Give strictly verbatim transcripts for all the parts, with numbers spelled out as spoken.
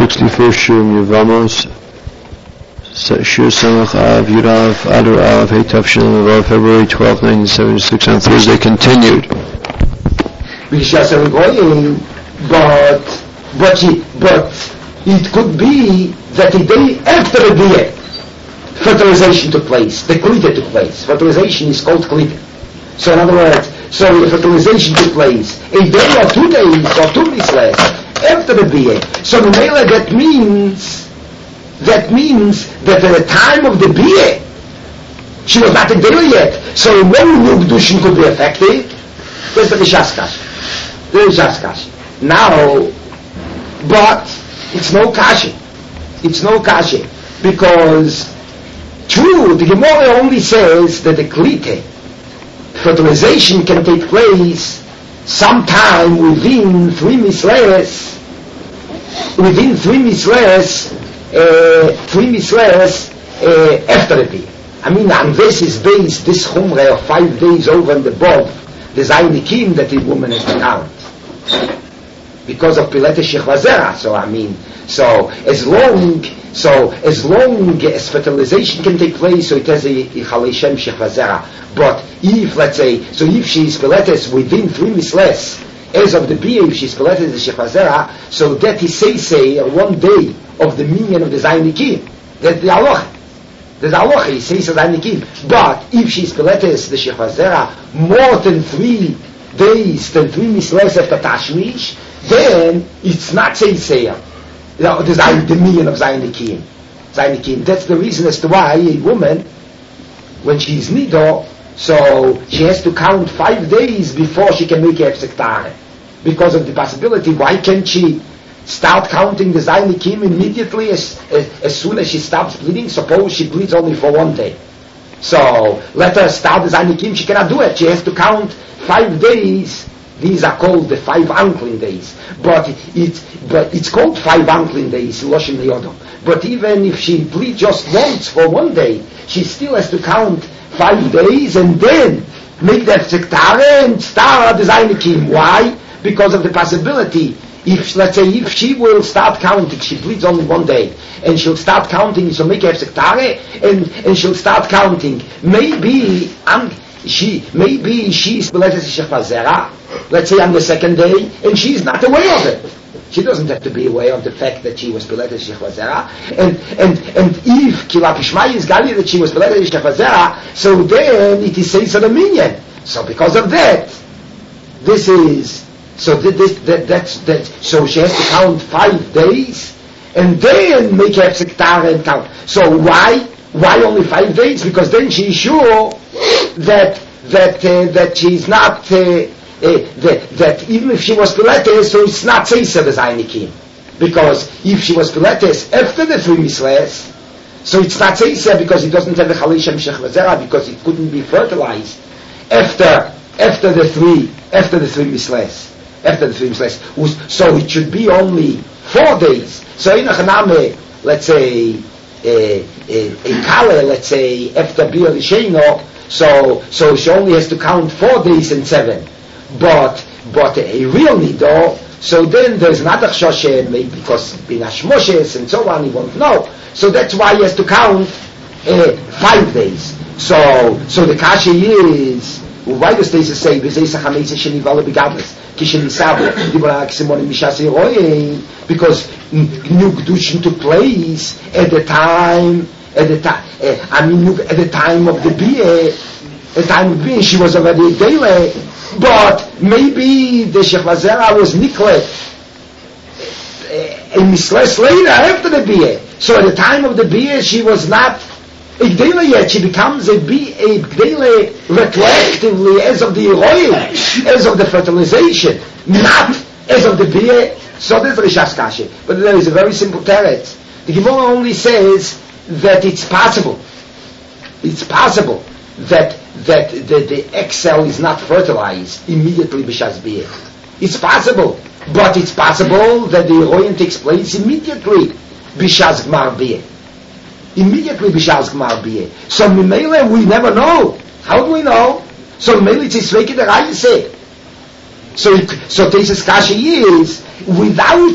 sixty-first Shir Yevamos, Shir Samach Av Yurav Adar Av Hey Tavshin Vav, February twelfth, nineteen seventy-six, on Thursday, continued. But but it, but it could be that the day after the day fertilization took place, the klita took place. Fertilization is called klita. So in other words, so the fertilization took place a day or two days or two days less after the bia. So the mela, that means that means that at the time of the bia she was not a day yet. So when new kedushin could be affected, there's the Rishaskash. The Rishaskash. Now, but it's no kashi. It's no kashi because true, the Gemara only says that the klite fertilization can take place sometime within three misleres, within three misleres, uh, three misleres uh, after the bia. I mean, on this is based this chumrah of five days over and above the zaynikim that the woman has to count because of pilete shechvazera. So I mean, so as long, so as long as fertilization can take place, so it has a chaleshem shechvazera. But if, let's say, so if she is piletes within three misles as of the bia, if she is piletes the shechvazera, so that is say say one day of the minyan of the zaynikim. That's the halacha. There's halacha. He says zaynikim. But if she is piletes the shechvazera more than three days, than three misles after tashmish, then it's not say say. You know, there's the million of Zaynikim. Zaynikim. That's the reason as to why a woman, when she's nido, so she has to count five days before she can make a hefsek. Because of the possibility, why can't she start counting the Zaynikim immediately as, as, as soon as she stops bleeding? Suppose she bleeds only for one day. So let her start the Zaynikim, she cannot do it. She has to count five days. These are called the five unclean days, but it, but it's called five unclean days, Loshem Leodom. But even if she bleeds just once for one day, she still has to count five days and then make that sektare and start the Zaynikim. Why? Because of the possibility, if, let's say, if she will start counting, she bleeds only one day, and she'll start counting, so make her sektare, and, and she'll start counting. Maybe, um, she, maybe she's piletes shechvazera, let's say on the second day, and she's not aware of it. She doesn't have to be aware of the fact that she was piletes shechvazera, and and and if kilap ishmai is gali that she was piletes shechvazera, so then it is says on the minyan. So because of that, this is so that this that that's that. So she has to count five days, and then make her sektare and count. So why? Why only five days? Because then she is sure that that uh, that she's not uh, uh, that that even if she was piletes, so it's not seisa the zaynikim. Because if she was piletes after the three misles, so it's not seisa because it doesn't have the chaleshem shechvazera because it couldn't be fertilized after after the three after the three misles after the three misles. So it should be only four days. So in a chaname, let's say. A, a, a kale, let's say, after Bia Risheno, so so she only has to count four days and seven. But but a real nido, so then there's not a choshe, maybe because binashmoshes and so on, he won't know. So that's why he has to count uh, five days. So so the kasha is why does this say because new kedushin took place at the time at the time uh, I mean at the time of the bia at the time of the bia she was already a daily, but maybe the shechvazera was niklet a misles later after the bia, so at the time of the bia she was not a gdela yet. She becomes a be a gdela retroactively as of the eroim, as of the fertilization, not as of the bia. So there's Rishas Kashi. But there is a very simple teretz. The Gemara only says that it's possible. It's possible that that the, the egg cell is not fertilized immediately b'shas bia. It's possible, but it's possible that the eroim takes place immediately b'shas gmar bia. Immediately b'shas gmar bia. So Mimele we never know. How do we know? So Mimele it's a sveike der Reise. So, so this Kashi is without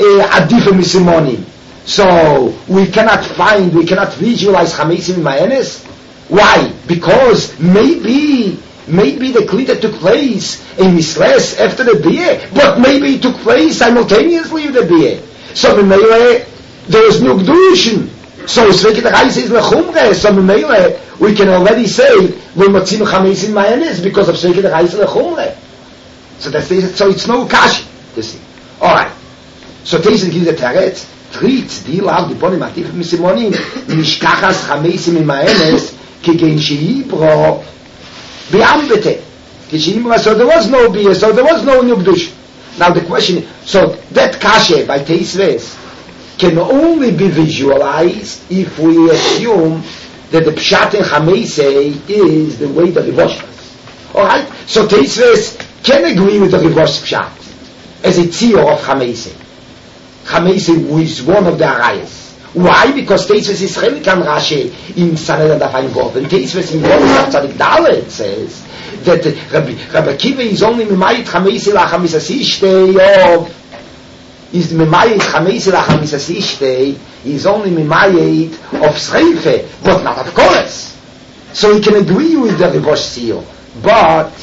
uh, Adifa Misimonim. So we cannot find, we cannot visualize Chamesim Ma'anis. Why? Because maybe, maybe the Klita took place in Misles after the Biyeh, but maybe it took place simultaneously with the Biyeh. So Mimele, there was no Gdushin. So Sveki the Reis is Lechumre. So Mimele, we can already say, we Matzim Chamesim Ma'anis because of Sveki the Reis Lechumre. So that's the, so it's no Kashi. You see. Alright. So Tesis gives a Teretz. Tritz, die laut die Bonim Atif Misimonim, Mishkachas Chamesim Ma'anis, Kigen Sheibro, Biambete. So there was no beer, so there was no Nugdush. Now the question, so that Kashe by Teisves can only be visualized if we assume that the Pshat in Chameisei is the way the Rivosh was. Alright? So Teisves can agree with the Rivosh Pshat as a tzio of Chameisei. Chameisei is one of the Arayas. Why? Because Teisves is Chelikan Rashi in Sanhedrin Daf Ayin Vav. And Teisves in Vav Tzadik Dalet says that Rabbi, Rabbi Kiva is only Memayit Chameisei Lacham Misasishtei of is Memayit Chameisei Lacham Misasishtei is only Memayit of Sreife, but not of Kores. So he can agree with the Rivosh Tzio. But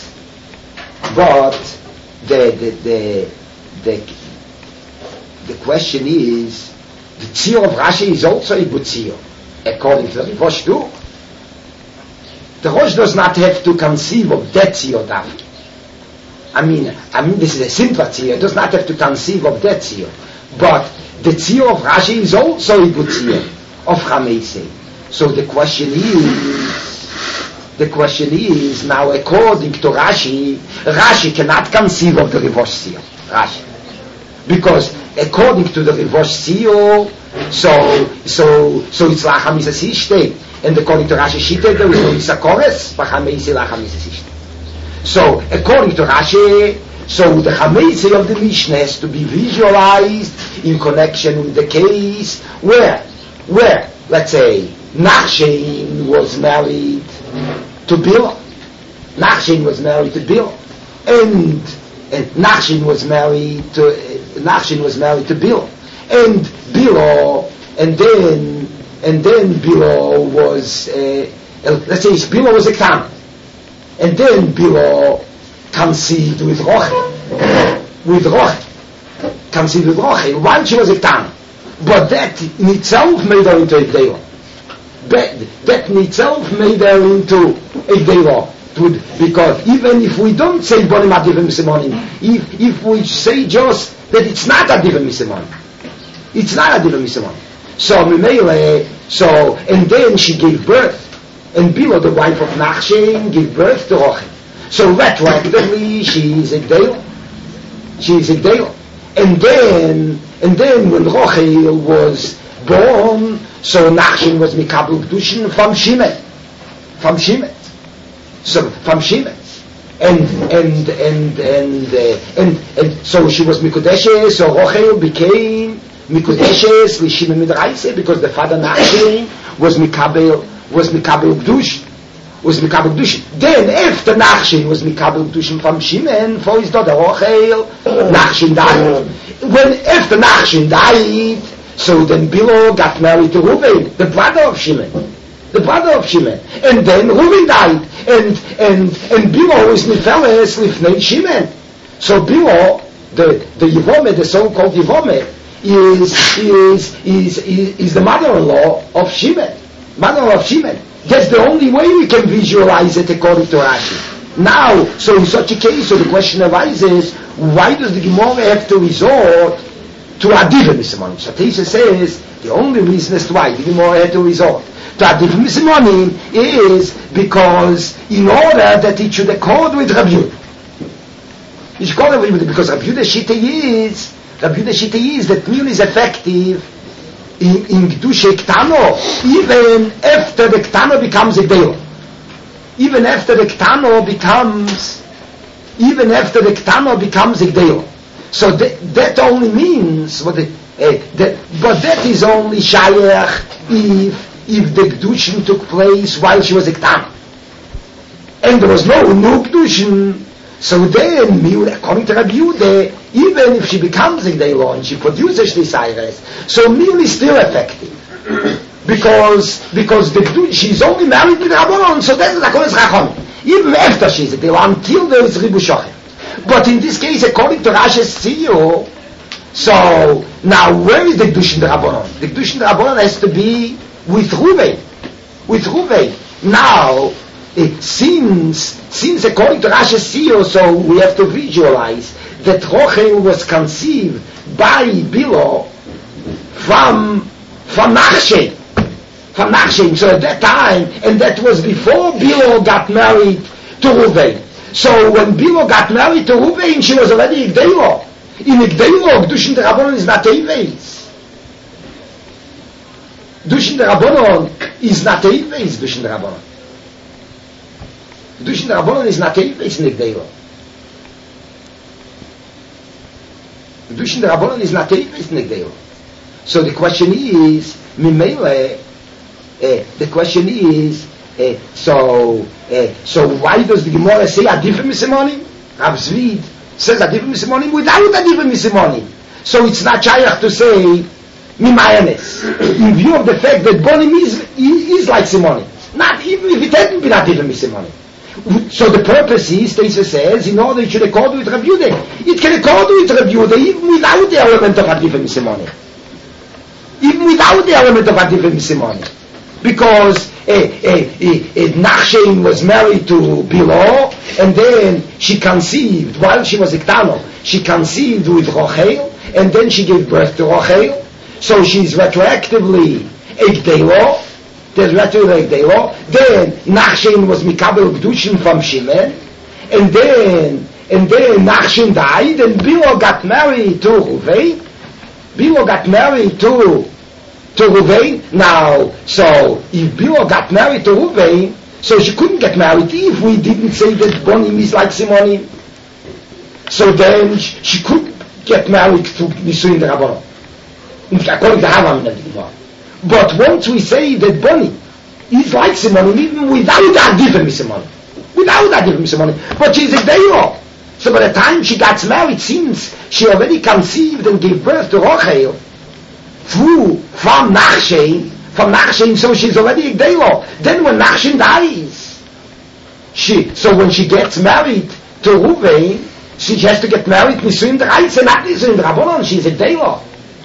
but the the the the, the question is, the Tzio of Rashi is also a good Tzio, according to the Rivosh too. The Rosh does not have to conceive of that Tzio Davki. I mean, I mean, this is a simple Tzio. It does not have to conceive of that Tzio. But the Tzio of Rashi is also a good Tzio of Chameisei. So the question is, the question is, now according to Rashi, Rashi cannot conceive of the Rivosh Tzio. Rashi. Because according to the Rivosh Tzio, so, so, so it's Lacham Misasishtei. And according to Rashi Shita, there was no Isakores, but Chameisei Lacham Misasishtei. So, according to Rashi, so the Chameisei of the Mishnah has to be visualized in connection with the case where, where, let's say, Nachshon was married to Bilah. Nachshon was married to Bilah. And, and Nachshon was married to, uh, Nachshon was married to Bilah. And Bilah, and then, and then Bilah was, uh, let's say Bilah was a Ktan. And then Bilah conceived with Rochel. With Rochel. Conceived with Rochel. While she was a Ktan. But that in itself made her into a Gdelah. That, that in itself made her into a Gdelah. Because even if we don't say Bonim Adivim Simonim, if, if we say just that it's not Adivim Simonim. It's not Adivim Simonim. So, Mimele, so, and then she gave birth. And Bilah, the wife of Nachshon, gave birth to Rochel. So retroactively, she is a Gdelah. She is a Gdelah. And then, and then when Rochel was born, so Nachshon was Mikabel Gdushin from Shimon. From Shimon. So, from Shimon. And, and, and, and, uh, and, and, so she was Mikudeshes, so Rochel became Mikudeshes, Lishimon Midraise, because the father Nachshon was Mikabel, was Mikabel Gdush, was Mikabel Gdush. Then after Nachshon was Mikabel Gdush from Shimon, for his daughter Rochel, Nachshon died. When after Nachshon died, so then Bilah got married to Reuben, the brother of Shimon, the brother of Shimon, and then Reuben died, and and and Bilah was Nifeles Lifnei Shimon. So Bilah, the the Yevome, the so-called Yevome, is is is is, is the mother-in-law of Shimon. Mother of Shimon. That's the only way we can visualize it according to Rashi. Now, so in such a case, so the question arises, why does the Gemara have to resort to Adivim Misimonim? So Teisha says, the only reason as to why the Gemara had to resort to Adivim Misimonim is because in order that it should accord with Rabbi Yehuda. It should accord with Rabbi Yehuda, because Rabbi Yehuda Shita is, Rabbi Yehuda Shita is that Miyun is effective in, in Gdusha Ktano, even after the Ktano becomes a Gdelah. Even after the Ktano becomes, even after the Ktano becomes a Gdelah. So that, that only means, what the, uh, that, but that is only Shayach if, if the Gdushin took place while she was a Ktano. And there was no new Gdushin, So then, according to Rabbi Yehuda, even if she becomes a Gdeilo and she produces Shlisayres, so Mil is still effective. because because the, she's only married with Rabbanon, so that's the Kodesh Rachon. Even after she's a Gdeilo, until there is Ribu Shochem. But in this case, according to Rashi's Tzio, so now where is the Kedushin Rabbanon? The Kedushin Rabbanon has to be with Ruvain. With Ruvain. Now, it seems, since according to Rashi's Tzio, so we have to visualize that Rochel was conceived by Bilo from from Nachshem. From Nachshem. So at that time, and that was before Bilo got married to Ruvain. So when Bilo got married to Ruvain, she was already a Gdeilo. In a Gdeilo, Kedushin Rabbanon is not Eiveis. Kedushin Rabbanon is not Eiveis, Kedushin Rabbanon. Kedushin Rabbanon is not Eiveis in a Gdeilo. Kedushin Rabbanon is not Eiveis in a Gdeilo. So the question is, Mimele, uh, the question is, uh, so uh, so why does the Gemara say Adif Misimonim? Rav Zvid says Adif Misimonim without Adif Misimonim. So it's not shaykh to say Mimayanes. In view of the fact that Bonim is, is like Simonim. Not even if it hadn't been Adif Misimonim. So the purpose is, Teisa says, in order it should accord with Rav Yehuda. It can accord with Rav Yehuda even without the element of Adif Misimonim. Even without the element of Adif Misimonim. Because uh, uh, uh, Nachshem was married to Bilo, and then she conceived, while she was a Ktano, she conceived with Rochel, and then she gave birth to Rochel. So she's retroactively a Gdeilo, there's retroactively a Gdeilo. Then Nachshem was Mikabel Gdushin from Shimon, and then and then Nachshem died, and Bilo got married to Ruvain. Bilo got married to to Ruvain. Now, so if Bilo got married to Ruvain, so she couldn't get married if we didn't say that Bonim is like Simonim. So then she could get married to Nisuin Rabbanon, according to Havam. But once we say that Bonim is like Simonim, even without that different Simonim, without that different Simonim, but she's a Gdeilo. So by the time she got married, since she already conceived and gave birth to Rochel, through, from Nachshem, from Nachshem, so she's already a Gdeilo. Then when Nachshem dies, she, so when she gets married to Ruvain, she has to get married Nisuin D'Oraisa, not Nisuin D'Rabbanan, she's a Gdeilo.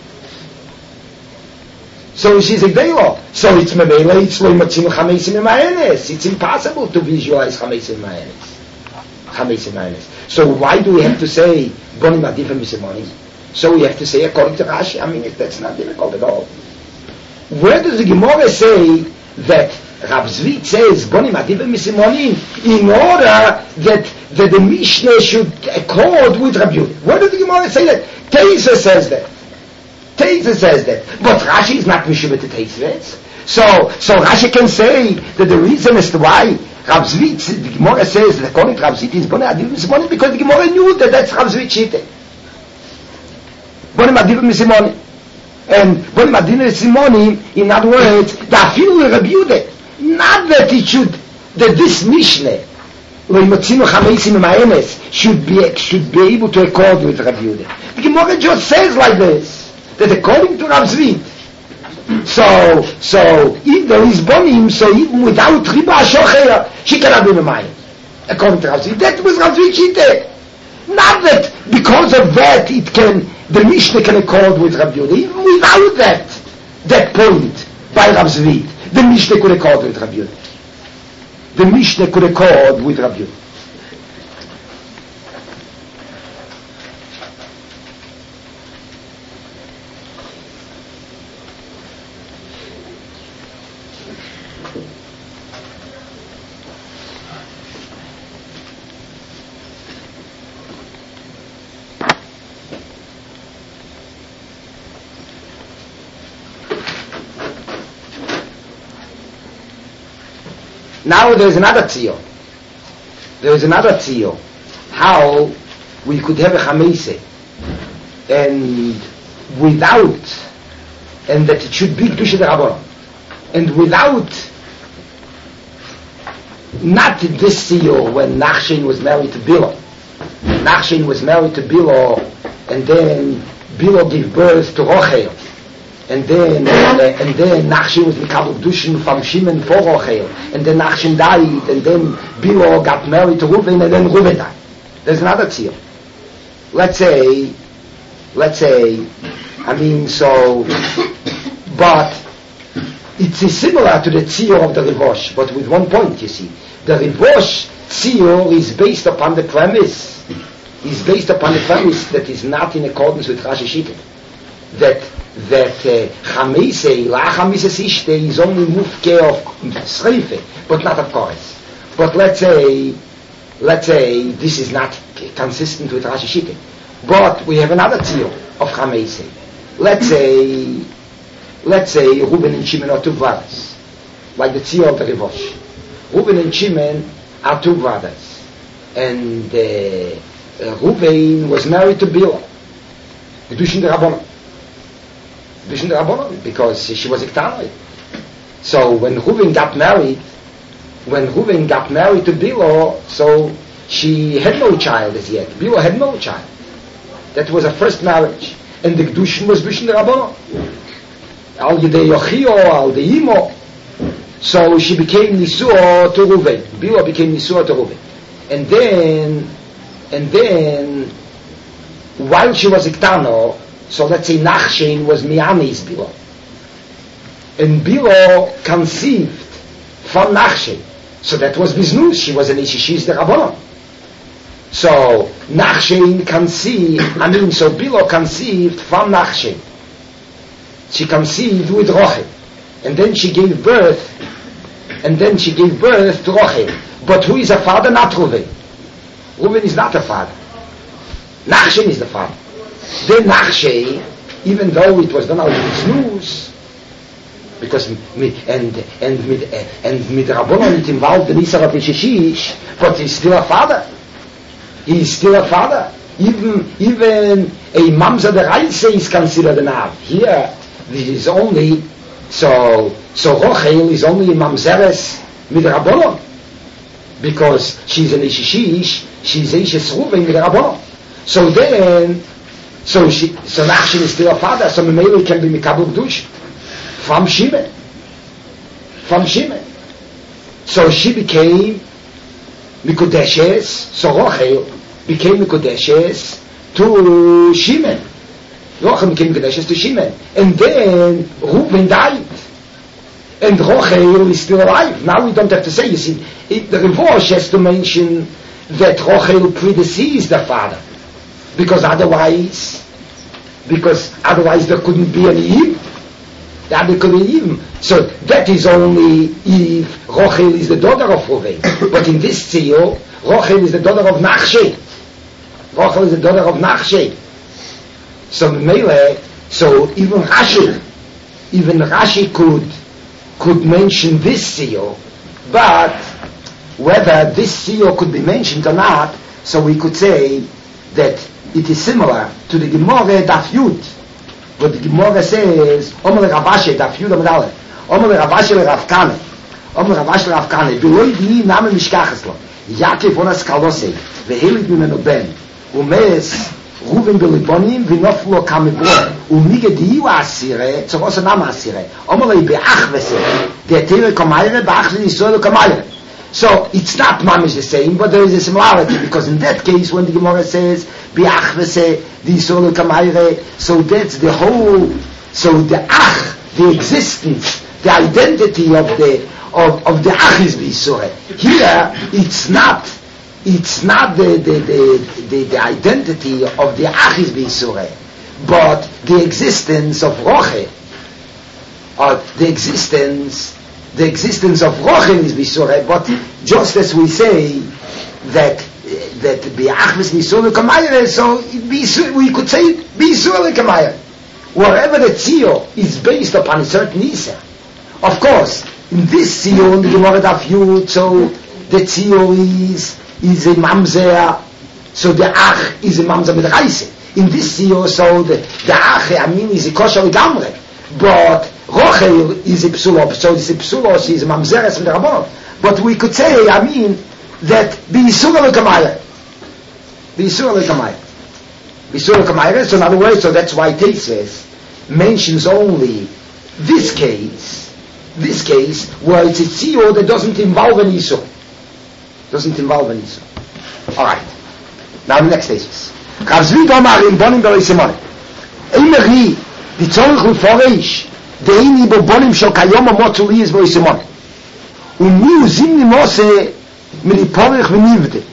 So she's a Gdeilo. So it's Memele, it's Lo Yimatzinu Chamesim Emayenes. It's impossible to visualize Chamesim Emayenes. Chamesim Emayenes. So why do we have to say Bonim Adifim Misimonim? So we have to say according to Rashi. I mean, that's not difficult at all. Where does the Gemara say that Rav Zvid says Bonim Adifim Misimonim in order that, that the Mishnah should accord with Rabbi Yehuda? Where does the Gemara say that? Teisa says that. Teisa says that. But Rashi is not Mishubet to Teisa. So, so Rashi can say that the reason as to why Rav Zvid, the Gemara says that according to Rav Zvid is Bonim Adifim Misimonim because the Gemara knew that that's Rav Zvid Shite. Bonim Adifim Misimonim. And Bonim Adifim Misimonim, in other words, the Afilu Rabbi Yehuda, not that it should, that this Mishnah, Lo Yimatzinu Chamesim Emayenes, should be, should be able to accord with Rabbi Yehuda. The Gemara just says like this, that according to Rav Zvid, so, so, if there is Bonim, so even without Riba Ashocher, she cannot be Memayim. According to Rav Zvid. That was Rav Zvid Shite. Not that because of that it can, the Mishnah can accord with Rabbi Yehuda. Even without that, that point by Rav Zvid, the Mishnah could accord with Rabbi Yehuda. The Mishnah could accord with Rabbi Yehuda. Now there is another tzio. There is another tzio. How we could have a chameise and without, and that it should be Kedusha D'Rabbanan, and without, not this tzio when Nachshem was married to Bilo, Nachshon was married to Bilo, and then Bilo gave birth to Rochel. And then, uh, and then Nachshon was Mikabel Dushin from Shimon for Rochel. And then Nachshon died, and then Bilo got married to Reuven, and then Reuven died. There's another tzir. Let's say, let's say, I mean, so, but it's similar to the tzir of the Rivosh, but with one point, you see. The Rivosh tzir is based upon the premise, is based upon the premise that is not in accordance with Rashi Shittim. That that Chameisei, La Chameisei Ishte is only mufke of Sreife, but not of Kores. But let's say, let's say this is not consistent with Rashi Shittim. But we have another tzir of Chameisei. Let's say, let's say Reuben and Shimon are two brothers, like the tzir of the Rivosh. Reuben and Shimon are two brothers, and uh, uh, Reuben was married to Bila, Gedushin the Rabbanon. Gedushin the Rabbanon, because she was a Ktanoi. So when Reuben got married, when Reuben got married to Bila, so she had no child as yet. Bila had no child. That was her first marriage, and the Gedushin was Gedushin the Rabbanon. Al Yidei Yochio, Al Deimo. So she became Nisua to Reuven. Bila became Nisua to Reuven. And then, and then, while she was Iktano, so let's say Nachshon was Miamis Bila. And Bila conceived from Nachshon. So that was Biznus. She was an Ishishis the Rabbanon. So Nachshon conceived, I mean, so Bila conceived from Nachshon. She conceived with Rochel. And then she gave birth, and then she gave birth to Rochel. But who is her father? Not Reuven. Reuven is not her father. Nachshon is the father. Then Nachshon, even though it was done out of news, because me, and and with and with Rabbanon it involved the Nisa Rabbi Shishish, but he's still a father. He's still a father. Even even a Mamza the Reise is considered an Av. Here, this is only so so Rochel is only a Mamzeres with Rabbanon, because she's an Ishishish, she's Ishes Reuven with Rabbanon. So then, so she so Nachshon is still a father. So Memele can be Mikabel Dush from Shimon, from Shimon. So she became Mikudeshes. So Rochel became Mikudeshes to Shimon. Rochel became Mikudeshes to Shimon, and then Reuven died, and Rochel is still alive. Now we don't have to say. You see, it, the Rivosh has to mention that Rochel predeceased the father, because otherwise, because otherwise there couldn't be an Eve. There couldn't be Eve. So that is only if Rochel is the daughter of Reuven. But in this tzir, Rochel is the daughter of Nachshon. Rochel is the daughter of Nachshon. So Mele, so even Rashi, even Rashi could could mention this tzir, but whether this tzir could be mentioned or not, so we could say that it is similar to the Gemara Daf Yud. But the Gemara says, Omer Rabashe Daf Yud Amud Aleph, Omer Rabashe le Rav Kane, Omer Rabashe le Rav Kane, V'lo yidni name mishkachas lo, Yaakov onas kalosei, v'helit mimenu ben, umes Reuven belibonim v'noflo kamiblo, umigediu asire, tzavos anam asire, Omer le be'ach v'se, de'etere kamayre, be'ach v'yisrael kamayre. So it's not mamish the same, but there is a similarity, because in that case, when the Gemara says biach v'se v'yisrael kamayre, so that's the whole. So the ach, the existence, the identity of the of, of the ach is v'yisrael. Here, it's not. It's not the the, the, the, the identity of the ach is v'yisrael, but the existence of Rochel, or the existence. The existence of Rochel is B'Yisrael, but just as we say that that B'Achves B'Yisrael Kamayre, so we could say B'Yisrael Kamayre. Wherever the tzio is based upon a certain Isa. Of course, in this tzio, in the Gemara Daf Yud, so the tzio is is a mamzer, so the ach is a mamzer with Reise. In this tzio, so the the ach, I mean, is a kosher gamre, but Rochel is a psulo, so this psulo is a mamzeres from the Rabbanon. But we could say, I mean, that b'yisura l'kamayre. The Yisur Lekamayra. Yisur Lekamayra, so in other words, so that's why Tesis mentions only this case, this case where it's a tziyur that doesn't involve an Yisur. Doesn't involve an Yisur. Alright. Now the next Tesis. Rav Zvi Domar in Bonim B'Rei Simone. Eimeri, die Zorich Leforish, Deini Bo Bonim Shel Kayom Amotzu Li is B'Rei Simone. Umi Uzim Nimose Mili Porich V'Nivdik.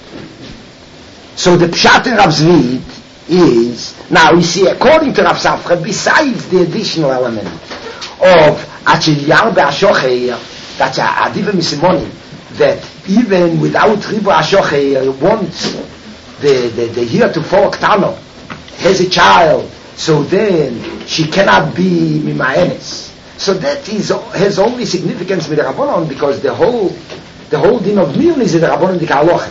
So the Pshat in Rav Zvi is, now we see according to Rav Safra, besides the additional element of Achiliyar Be'ashocher, that's a Adiva Misimonim, that even without Ribu Ashocher wants the, the, the heretofore Ktano, has a child, so then she cannot be Mimaenes. So that is has only significance with the Rabbanon, because the whole the whole din of Miyun is in the Rabbanon Dik Halacha.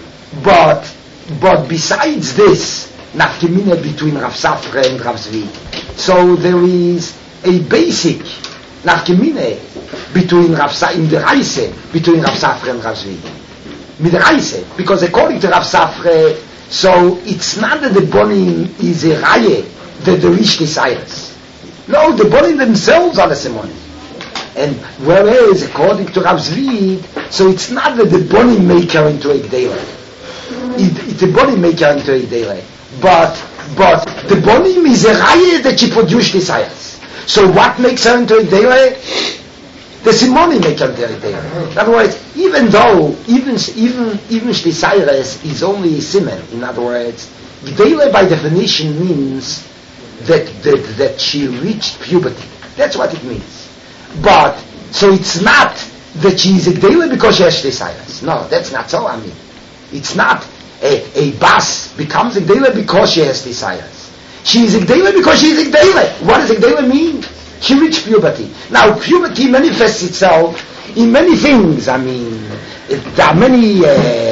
But but besides this, nafkemine between Rav Safra and Rav Zvi, so there is a basic nafkemine between Rav Safra in the Reise between Rav Safra and Rav Zvi. Mit Reise, because according to Rav Safra, so it's not that the Bonim is a Raye that the Rish desires. No, the Bonim themselves are the Simonim. And whereas according to Rav Zvi, so it's not that the Bonim make her into a Gdela. It, it the Bonim make her into a Gdela. But but the Bonim is a Raye that she produced desires. So what makes her into a Gdela? The Simonim make her into a Gdela. In other words, even though even even even desires is only a Simen, in other words, Gdela by definition means that, that that she reached puberty. That's what it means. But so it's not that she is a Gdela because she has desires. No, that's not so. I mean, it's not a, a Bas becomes a Gdela because she has desires. She is a Gdela because she is a Gdela. What does a Gdela mean? She reached puberty. Now puberty manifests itself in many things. I mean, there are many uh,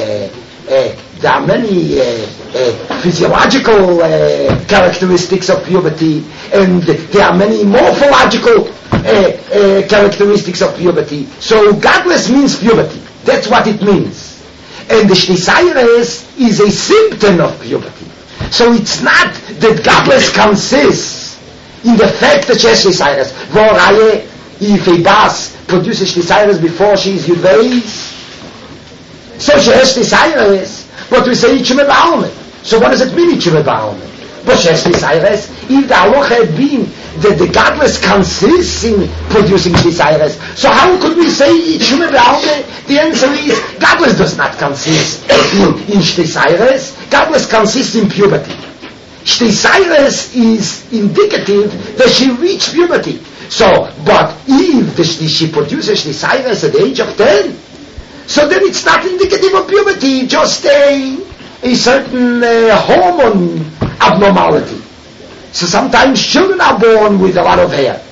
uh, there are many uh, uh, physiological uh, characteristics of puberty, and there are many morphological uh, uh, characteristics of puberty. So godless means puberty. That's what it means. And the Shteisaires is a symptom of puberty. So it's not that godless consists in the fact that she has Shteisaires. Voraye, if a Bas produces Shteisaires before she is Yudveis, so she has Shteisaires, but we say Yitzhime Ba'alme. So what does it mean Yitzhime Ba'alme? But she has Shteisaires. If the halacha had been that the godless consists in producing Shteisaires, so how could we say Yitzhime Ba'alme? The answer is, godless does not consist in, in Shteisaires. Godless consists in puberty. Shteisaires is indicative that she reached puberty. So, but if the, she produces Shteisaires at the age of ten, so then it's not indicative of puberty, just a, a certain uh, hormone abnormality. So sometimes children are born with a lot of hair.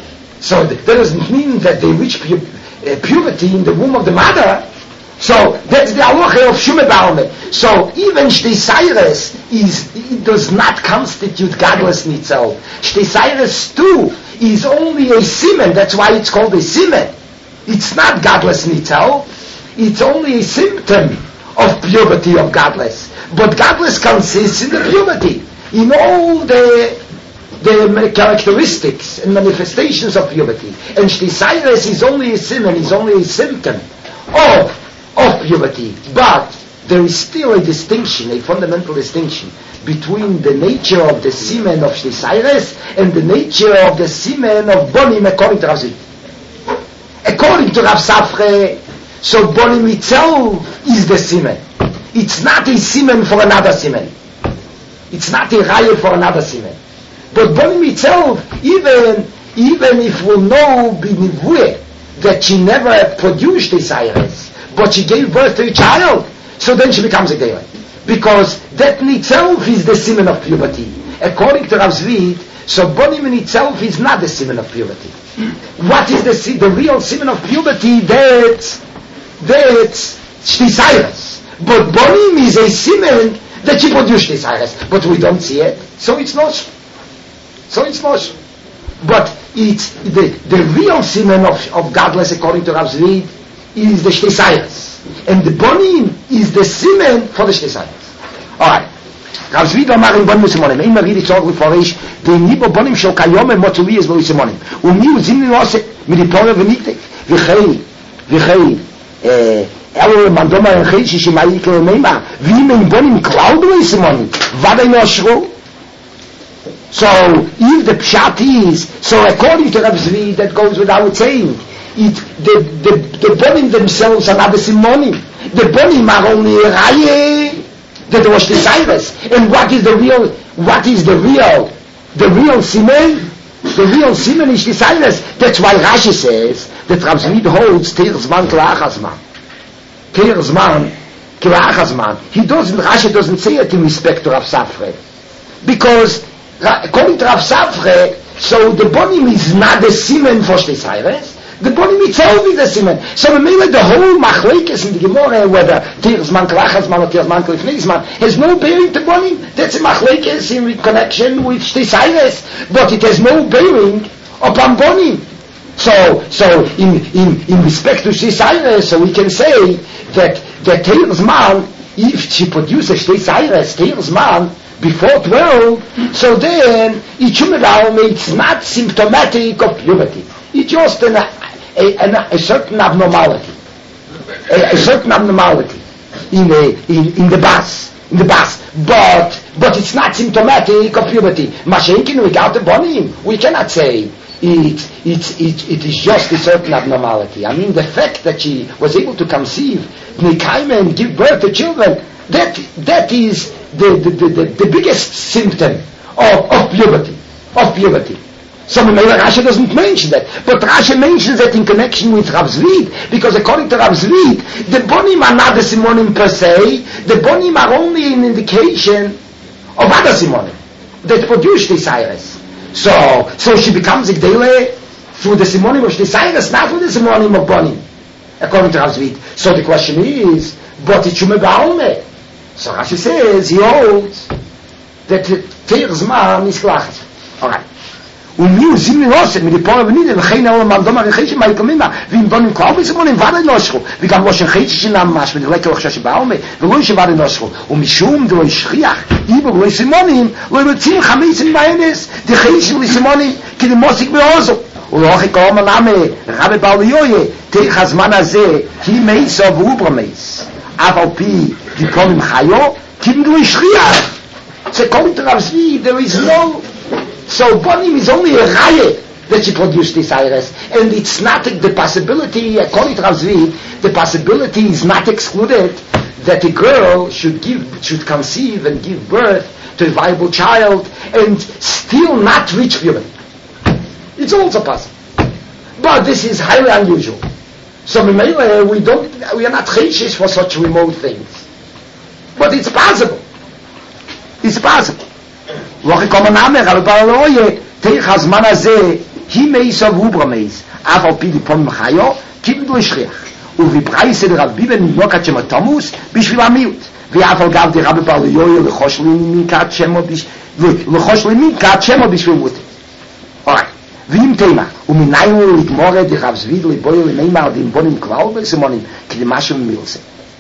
So th- that doesn't mean that they reach pu- uh, puberty in the womb of the mother. So that's the halacha of Shume Ba'alme. So even Shteisaires is, it does not constitute godless in itself. Shteisaires too is only a simen. That's why it's called a simen. It's not godless in itself. It's only a symptom of puberty of godless. But godless consists in the puberty, in all the the characteristics and manifestations of puberty. And Shteisaires is only a simen, is only a symptom of of puberty. But there is still a distinction, a fundamental distinction between the nature of the semen of Shteisaires and the nature of the semen of Bonim according to Rav Zvi. According to Rav Safra, so Bonim itself is the semen. It's not a semen for another semen. It's not a raya for another semen. But Bonim itself, even even if we'll know b'nivue that she never produced Shteisaires, but she gave birth to a child, so then she becomes a Gdela. Because that in itself is the semen of puberty. According to Rav Zvi, so Bonim in itself is not the semen of puberty. What is the the real semen of puberty? That's that's Shteisaires. But Bonim is a semen that she produced Shteisaires, but we don't see it, so it's not. So it's not. But it's the the real semen of of godless according to Rav Zvi is the Shteisaires, and the Bonim is the semen for the Shteisaires. Alright. Rav Zvi Amar in Bonim Simonim. Ein Marie die Zorg Leforish, die Nibo Bonim Shel Kayom and Motuli is Bonim Simonim. Und nie Zimni Ose, mit die Tore Venitek. Vichei, Vichei, äh, Elo Mandoma and Cheshi Shemai Ike Meima. Wie mein Bonim Cloud Bonim Simonim. Vada in Oshro. So, if the Pshat is, so according to Rav Zvi, that goes without saying, it, the, the, the Bonim themselves are not the Simonim. The Bonim are only a Raye. That was the Cyrus. And what is the real, what is the real, the real Simen? The real Simen is the Cyrus. That's why Rashi says that Rav Zvi holds Teir Zman Kla'achazman. Teir Zman Kla'achazman. He doesn't, Rashi doesn't say it in respect to Rav Safre. Because, according to Rav Safre, so the Bonim is not the Simen for the Cyrus. The Bonim itself is the Simen. So maybe the whole Machlekes in the Gemara, whether Tirzman, Klachazman, or Tirzman, Klifneizman, has no bearing to Bonim. That's a Machlekes in connection with Shteisayres, but it has no bearing upon Bonim. So, so in, in, in respect to Shteisayres, so we can say that the Tirzman, if she produces Shteisayres, Tirzman, before twelve, so then, it's not symptomatic of puberty. It's just an, a, a, a certain abnormality, a, a certain abnormality in the in, in the bas, in the bas. But but it's not symptomatic of puberty. Mashenkin without the bonim, we cannot say it it it it is just a certain abnormality. I mean, the fact that she was able to conceive Nikaima and give birth to children, that that is the the the, the, the biggest symptom of, of puberty, of puberty. So maybe Rashi doesn't mention that, but Rashi mentions that in connection with Rav Zvid, because according to Rav Zvid, the Bonim are not the Simonim per se, the Bonim are only an indication of other Simonim that produce the Cyrus. So, so she becomes a Gdele through the Simonim of the Cyrus, not through the Simonim of Bonim, according to Rav Zvid. So the question is, but it's Shume Ba'alme. So Rashi says, he holds that Teir Zman is Klachas. Alright. ומיהו זימני נוסף, מדיפור הבנידה, וכן העולם המדום הרחשי מה יקמימה, ואם בונים כלל בזמונים, ועדי נושכו, וגם לא שנחשי שינם ממש, ודלק לחשה שבאומה, ולא שבעדי נושכו, ומשום דלו ישכיח, איבו ולא סימונים, לא יוצאים חמישים מהנס, דחשי לסימונים, כי דמוסיק באוזו. ולא אחי קורמה נאמה, רבי בעל יויה, תיך הזמן הזה, כי מייסו ואוברה מייס. אף על פי דיפורים חיו, כי דלו ישכיח. So according to Rav Zvi, there is no... So Bonim is only a Raye that she produced this Iris, and it's not the possibility, according to Rav Zvi, the possibility is not excluded that a girl should give, should conceive and give birth to a viable child and still not reach puberty. It's also possible. But this is highly unusual. So we don't, we are not cheshish for such remote things. But it's possible. It's possible. וכי כמו נאמר, אבל בעלויה, תיך הזמן הזה, היא מייסו ואוברה מייס, אף על פי דיפון מחיו, כיבדו השכיח. ובפרייסה דרב ביבן נוקת שמו תמוס, בשביל המיעוט. ואף על גב דרב בעלויה, לחוש למינקת שמו, לחוש למינקת שמו בשביל מותי. אורי, ואם תימה, ומניינו לגמורה דרב זביד לבוי למימה, דים בונים כלל בסימונים, כדי משהו מילסה.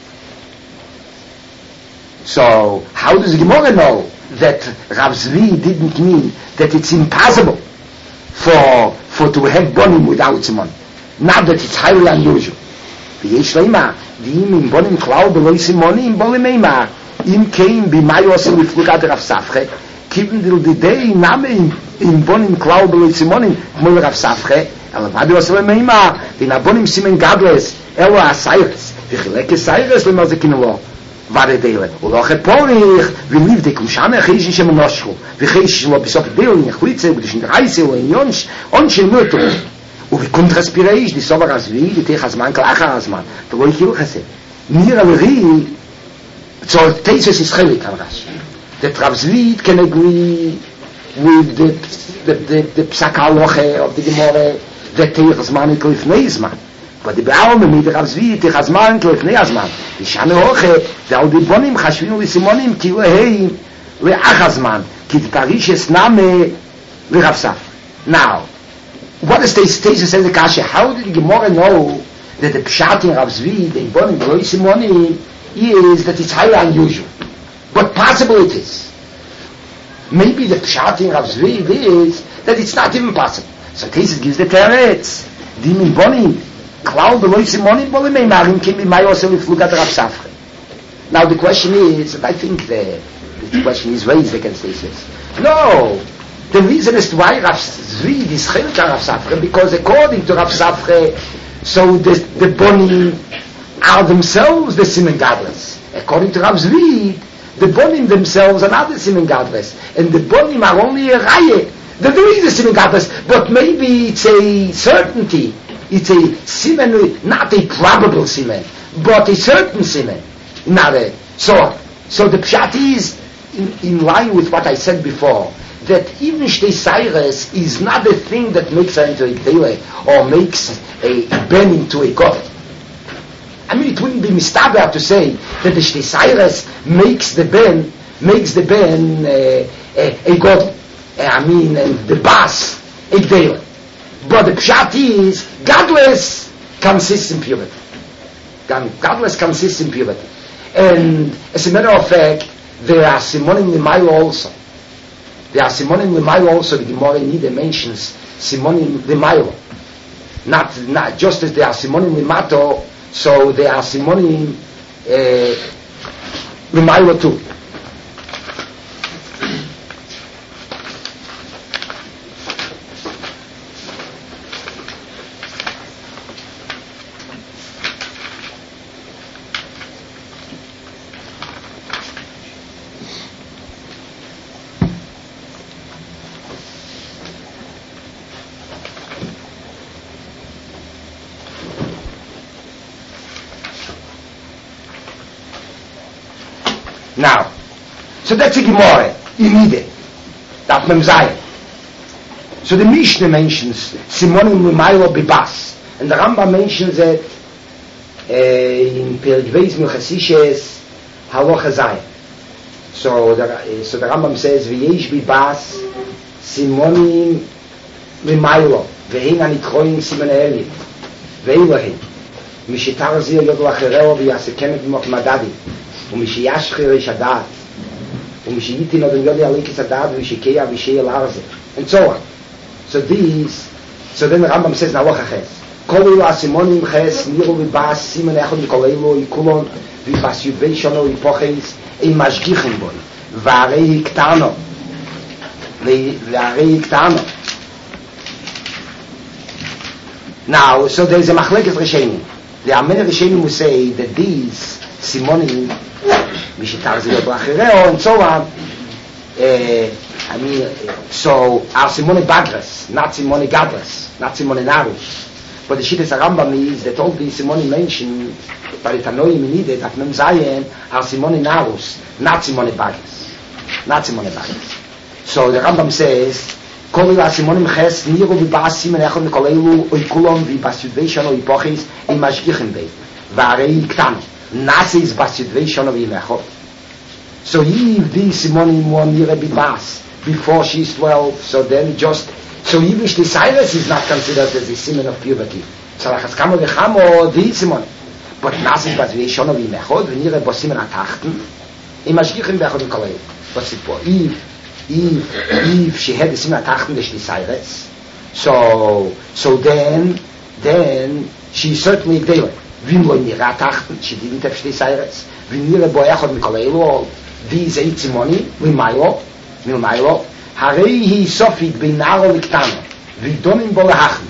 So, how does the Gemara know that Rav Zvi didn't mean that it's impossible for for to have bonim without simon? Not that it's highly unusual. V'yesh leima, v'im im bonim klau beloi simonim bolim eima, im keim b'may osem liflugat Rav Safre, kiven dil didei name im bonim klau beloi simonim k'mol Rav Safre, el vadi osem eima, v'ina bonim simen gadles, elo asayres, v'chilek asayres lema zekinelo. Vare dele, und auch ein Porich, wie lief die Kumshane, Cheshin Shem Noshchu, wie Cheshin lo bisop Dele, in Echlitze, und in Reise, und in Yonsh, und Shem Nutu. Und wie kommt Respireish, die Sober Azvi, die Tech Azman, Klachar Azman, da wo ich hier chese. Mir Aleri, so Tesis is Chelik al Rashi. The Rav Zvi can agree with the, the, the, the Psak HaLoche of the Gemara, the Tech Azman, and Klif Neizman. But the Baalme mit Rav Zvi, Tech Azman, Klif Neizman. Die Shane Hoche, der all die Bonim chashvinu lisimonim ki leheim leach hazman ki parishes name le Rav Safre. Now, what is the status of the Kasha? How did the Gemara know that the Pshat in Rav Zvi, the Bonim lisimonim, is that it's highly unusual? But possible it is. Maybe the pshat in Rav Zvi is that it's not even possible. So Tesis gives the teretz. Dimin boni, klal beloy simoni boli mei marim kim b'may osel iflugat Rav Safra. Now the question is, and I think the, the question is raised against this. No, the reason is why Rav Zvi is chilek Rav Safra, because according to Rav Safra, so the, the boni are themselves the simen godless. According to Rav Zvi, the bonim themselves are not the simen godless, and the bonim are only a raye. That there is a simen godless, but maybe it's a certainty. It's a simen, not a probable simen, but a certain simen. Not a so. So the pshat is in, in line with what I said before, that even shtei Cyrus is not the thing that makes her into a dele or makes a, a ben into a god. I mean, it wouldn't be mistaber to say that the shtei Cyrus makes the ben makes the ben uh, a, a god. I mean, and the bas a dele. But the pshat is godless consists in purity. Godless consists in purity. And as a matter of fact, there are simonim l'maylo also. There are simonim l'maylo also. The Gemara Nida mentions simonim l'maylo. Not, not just as there are simonim l'mato, so there are simonim uh, l'maylo too. Now, so that's a Gemara, you need it. That Mem Zayin. So the Mishnah mentions Simonim L'maylo Bibas, and the Rambam mentions it uh, in Perek Beis Milchasishes Halacha Zayin. So the, uh, so the Rambam says V'yesh Bibas Simonim L'maylo V'hein Anitchoyin Simon Eli V'eilahin Mishitar Zir Yod Lachareo V'yasekemet Mok Madadi ומשיישחר יש הדעת ומשייתין עוד יודי הליקס הדעת ומשיקיה ושיהיה לארזה and so on. So these, so then the Rambam says נלוך החס כל אלו הסימונים חס נירו ובאס סימן אחד מכל אלו יקולון ובאס יובי שונו ויפוחס אין משגיחים בוי והרי הקטענו והרי הקטענו. Now, so there is a machlekes rishenim. There are many rishenim who say that these simonim Mishitar Zilot Lachireo, and so on. Uh, I mean, uh, so are Simone Bagras, not Simone Gadras, not Simone Narus. But the Shittas Rambam is that all these Simone mentioned by the Tanoim needed at Mem Zayin are Simone Narus, not Simone Bagras, not Simone Bagras. So the Rambam says, Kol ila Simonim Ches Niru v'Bas Simen Echad Mikolelu Oikulon v'Bas Yudveishon Oipochis in Mashgichim Beit V'Arei Ktan. Nasi is bas yudveishon of Yimechot. So if these simonim one year bibas before she is twelve, so then just so even the Cyrus is not considered as a simon of puberty. So lachas kamo v'chamo the simon. But nasi is bas yudveishon of Yimechot v'nire bos simon atachten im ashgichim b'echot v'kolei. What's it for? If if if she had the simon atachten the Cyrus, so so then then she certainly did. Vim lo nira tachten, she didn't have shtei Cyrus. Vim nira boyachot mikolelu, these eight simoni, mimaylo, mimaylo, harei hi sofik beinaro liktano, vidonim bo lehachn.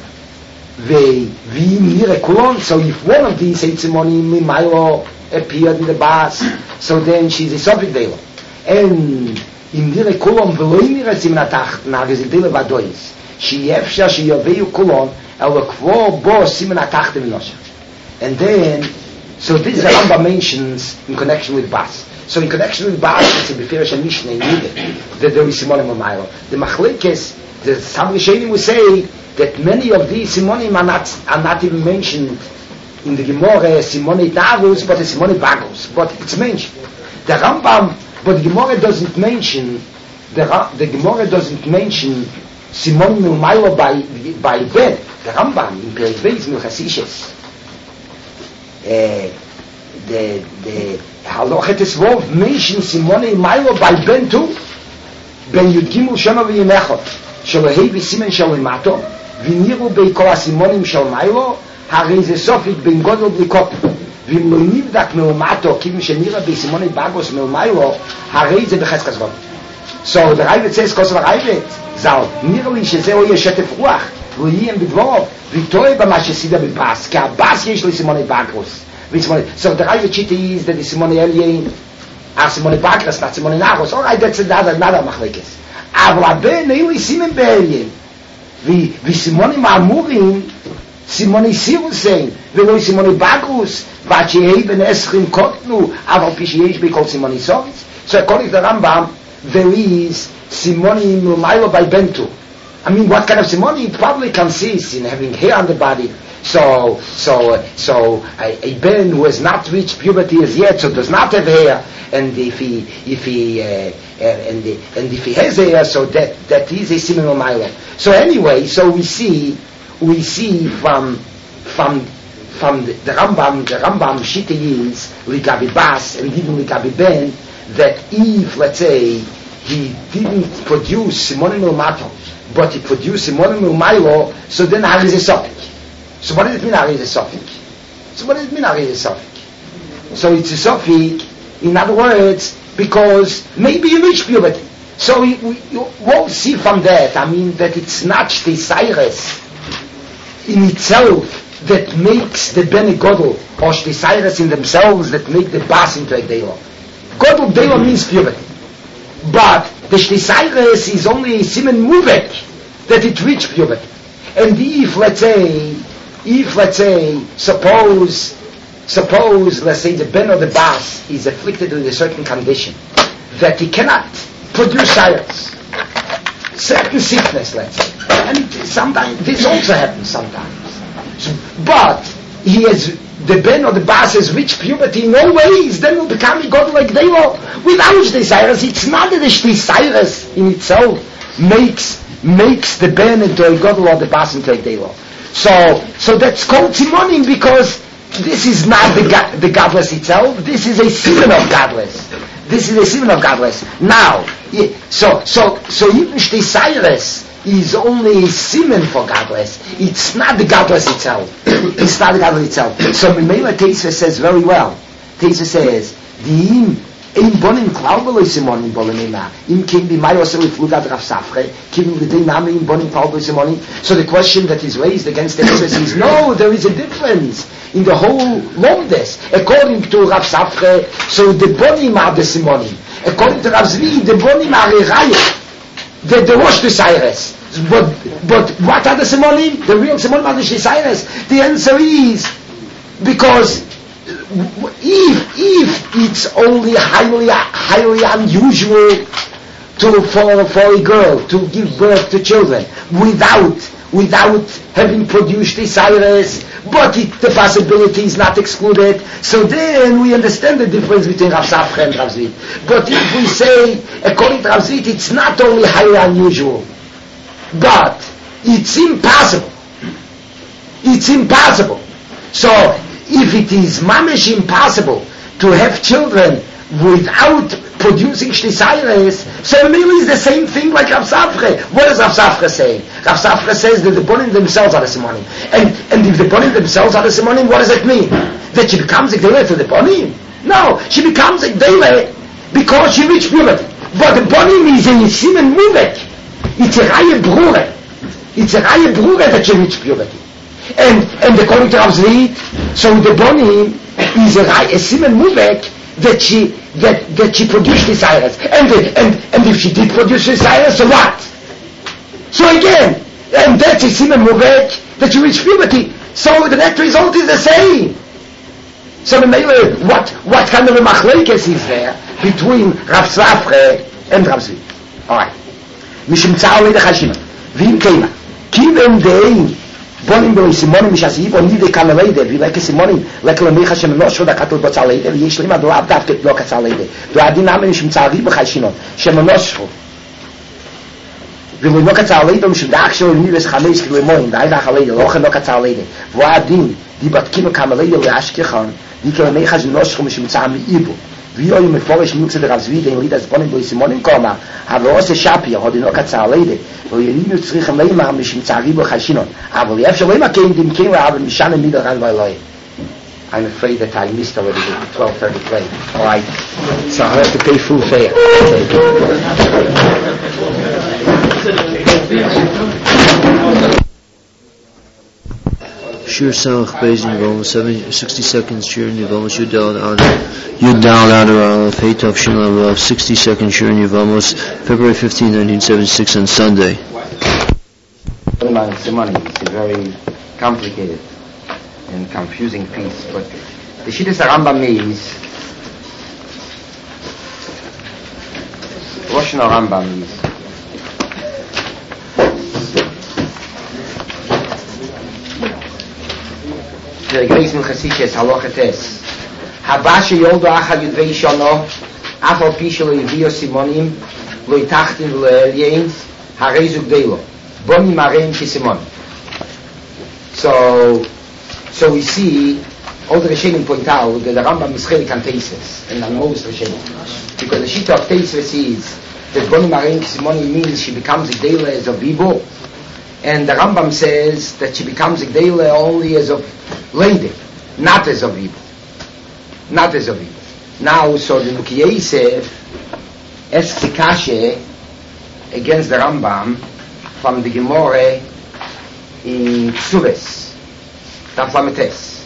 Vim nira kulon, so if one of these eight simoni, mimaylo, appeared in the bas, so then she's a sofik delo. And in nira kulon, v'lo nira simna tachten, haris delo vadois. She efsha, she yoveyu kulon, el kvo bo simna tachten v'nosha. And then, so this the Rambam mentions in connection with Bas. So in connection with Bas, it's a Beferish and Mishnah in Yidden, that there is Simonim Amaylo. The Machlekes, the some Rishonim will say that many of these Simonim are not, are not even mentioned in the Gemara, Simone Davus, but the Simone Bagos. But it's mentioned. The Rambam, but the Gemara doesn't mention, the, the Gemara doesn't mention Simonim Amaylo by, by Ben. The Rambam, in Perek Beis Milchasishes, Uh, the the Halochet is wolf, Meishin Simone Milo by Ben too. Ben Yudgimul Shema V'Yimechot. Shalohei V'Simen Shalimato. V'niru Be'kol HaSimonim Shal Milo. Harei Ze Sofik Ben Godel Blikot. V'im Lo Nivdak Milmato. Kivim Shenira Be'Simone Bagos Milmailo. Harei Ze B'Cheskas Vod. So the Ravid says, Kosovo Ravid, Zal, Nirli Shezeo Yeshetef Ruach, V'yiem B'dvor, V'toy B'ma Shesida B'Bas, Ki HaBas Yesh Li Simone Bagos. So the Ravid Chiti is that the Simone Elien, are Simone Bagos, not Simone Nagos. All right, that's another, another Machlekes. Avla Ben Eli Simen Be'elien, V'Simone Ma'amurim, Simone Sirusein, V'loi Simone Bagos, V'achei Ben Eschrim Kotnu, Aval Pishiyesh B'kol Simone Sovis. So according to the Rambam, there is Simoni Mumailo by Bentu. I mean, what kind of Simoni? It probably consists in having hair on the body. So, so, so a, a Ben who has not reached puberty as yet, so does not have hair, and if he, if he, uh, and, the, and if he has hair, so that that is a Simoni Mumailo. So anyway, so we see, we see from from from the, the Rambam, the Rambam Shita is Ligabi Bas and even Ligabi Ben, that if, let's say, he didn't produce Simone Milmato, but he produced Simone Milmailo, so then how is a Sofik? So what does it mean, how is a Sofik? So what does it mean, how is a Sofik? So it's a Sofik, in other words, because maybe you reach puberty. So we, we, you won't see from that, I mean, that it's not the Cyrus in itself that makes the Bene Godel, or the Cyrus in themselves that make the Bas into a Delo. Godel Delo means puberty. But the Shtei is only a Simen Muvek that it reached puberty. And if, let's say, if, let's say, suppose, suppose, let's say, the Ben or the Bas is afflicted with a certain condition, that he cannot produce Cyrus, certain sickness, let's say. And sometimes, this also happens sometimes. So, but he has, the Ben or the Bas has reached puberty in all ways, then will become a God like they are. Without Shtei Cyrus, it's not that the Shtei Cyrus in itself makes makes the Ben into a God or the Bas into a Delo. So, so that's called Simonim because this is not the God, the godless itself. This is a simon of godless. This is a simon of godless. Now, so so so even Shtei Cyrus is only a simon for godless. It's not the godless itself. It's not the godless itself. So Mimela Teisa says very well. Teisa says, "Diim ein bonim klau v'lo simonim bolimena. Im kim b'may osel iflugat Rav Safre. Kim v'dei nami im bonim klau v'lo simonim." So the question that is raised against the Teisa is, no, there is a difference in the whole Lomdes. According to Rav Safre, so the bonim are the simonim. According to Rav Zvi, the bonim are a raya. The, the wash the Cyrus. But, but what are the Simonim? The real Simonim are the Cyrus. The answer is, because if, if it's only highly, highly unusual to, for, for a girl to give birth to children without, without having produced a Cyrus, but it, the possibility is not excluded, so then we understand the difference between Rav Safra and Rav Zvid. But if we say, according to Rav Zvid, it's not only highly unusual, but it's impossible. It's impossible. So, if it is mamish impossible to have children without producing Shtei, so maybe it's the same thing like Rav Safra. What is Rav Safra saying? Rav Safra says that the bonim themselves are the simonim. And, and if the bonim themselves are the simonim, what does that mean? That she becomes a gdele to the bonim? No, she becomes a gdele because she reached puberty. But the bonim is a simen muvek. It's a raya brure. It's a raya brure that she reached puberty. And, and according to Rav Zvi, so the bonim is a raya, a simen muvek, that she that that she produced this Cyrus, and and and if she did produce this Cyrus, so what? So again, and that's a simon muvek that she reached puberty. So the net result is the same. So the mayor, what what kind of a machlekes is there between Rav Safra and Rav Zvi? All right. Mishum tza'alei dechashima v'im keima kivem dein. Bonim boi simonim mishasiv on nide kameleide vi leke simonim leke lemecha shem nosho da katul botzaleide vi yesh lima do lav davke lo katzaleide do adin amen mishum tza'ari b'chashinon shem nosho vi lo katzaleide mishum da aksho nides chamesh kilo moim da ida chaleide lochen lo katzaleide vo adin di batkino kameleide le ashkechan di ke lemecha shem nosho mishum tza'ami ibu wie euch mit vorisch nutze der als wie den Lied als Bonnie Boys Simon kommen aber was ist Shapir hat noch keine Zahlede wo ihr nicht zurück am Leben haben mich mit Zaribo Khashinon aber wir haben schon immer kein dem King haben mich schon wieder ran weil Leute I'm afraid that I missed already the twelve thirty play. All right. So I have to pay full fare. Shir Samach Beis Nivom, sixty seconds, Shir Nivamos, Yud Dal Adar, Yud Dal Adar, Hey Tov Shin Lav, sixty seconds, Shir Nivamos, February fifteenth, nineteen seventy-six, on Sunday. It's money. It's a very complicated and confusing piece, but the Shittas Rambam is Rosh Rambam is the Grace in Chassidus Halachates Habasha Yoldo Achad Yudvei Shono Afal Pishel Yivio Simonim Lo Itachtin Lo Elyein Harezuk Deilo Boni Marein Kisimon. So So we see, all the Rishonim point out that the Rambam is chelik on Teises, and on most Rishonim. Because the Shita of Teises is that Boni Marein Kisimoni means she becomes a Gdeila as a Bibo, and the Rambam says that she becomes a Gdeila only as a lady, not as a Bibo. Not as a Bibo. Now, so the Nuki Yosef asks the Kashe against the Rambam from the Gemara in Ksubes. Daf Lametes.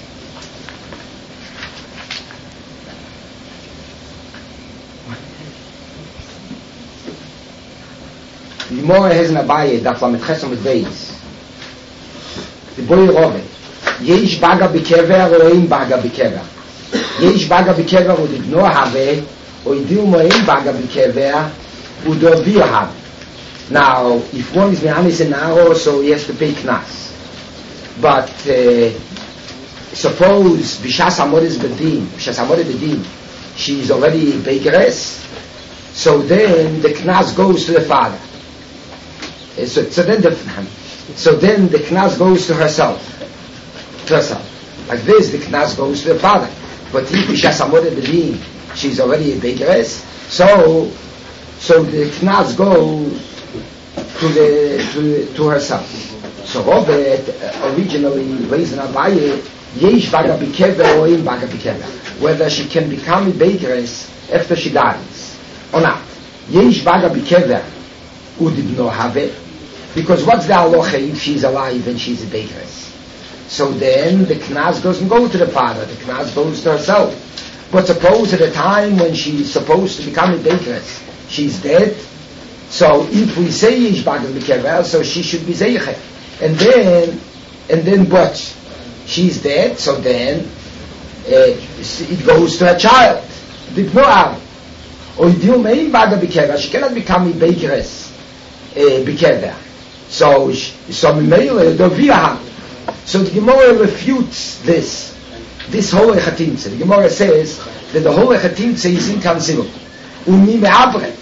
The Gemara has an Abaye, Daf Lametes on the base. The boy Rove. Yesh baga bikever or ein baga bikever. Yesh baga bikever or did no have, or idil mo ein baga bikever, or do be have. Now, if one is mehanis in Aro, so he has to pay knas. But uh, suppose Bishas Amor is Bedin, Bishas Amor is Bedin, she is already Begeres, so then the Knas goes to the father. Uh, so, so then the so then the Knas goes to herself, to herself. Like this, the Knas goes to the father. But if Bishas Amor is Bedin, she is already Begeres, so so the Knas goes to the to, to herself. So Robert uh, originally raised an Abaye, Yesh Baga Bikever or in Baga Bikever, whether she can become a bakeress after she dies or not. Yesh Baga Bikever, who did not have it, because what's the halacha if she's alive and she's a bakeress? So then the Knas doesn't go to the father, the Knas goes to herself. But suppose at a time when she's supposed to become a bakeress, she's dead, so if we say Yesh Baga Bikever, so she should be Zeichet. And then, and then, but she's dead, so then uh, it goes to her child. Did no have. Or you may baga bikeva. She cannot become a bakeress bikeva. So, so Mimele do via. So the Gemara refutes this, this whole echatimtze. The Gemara says that the whole echatimtze is inconceivable. Umi me'abre,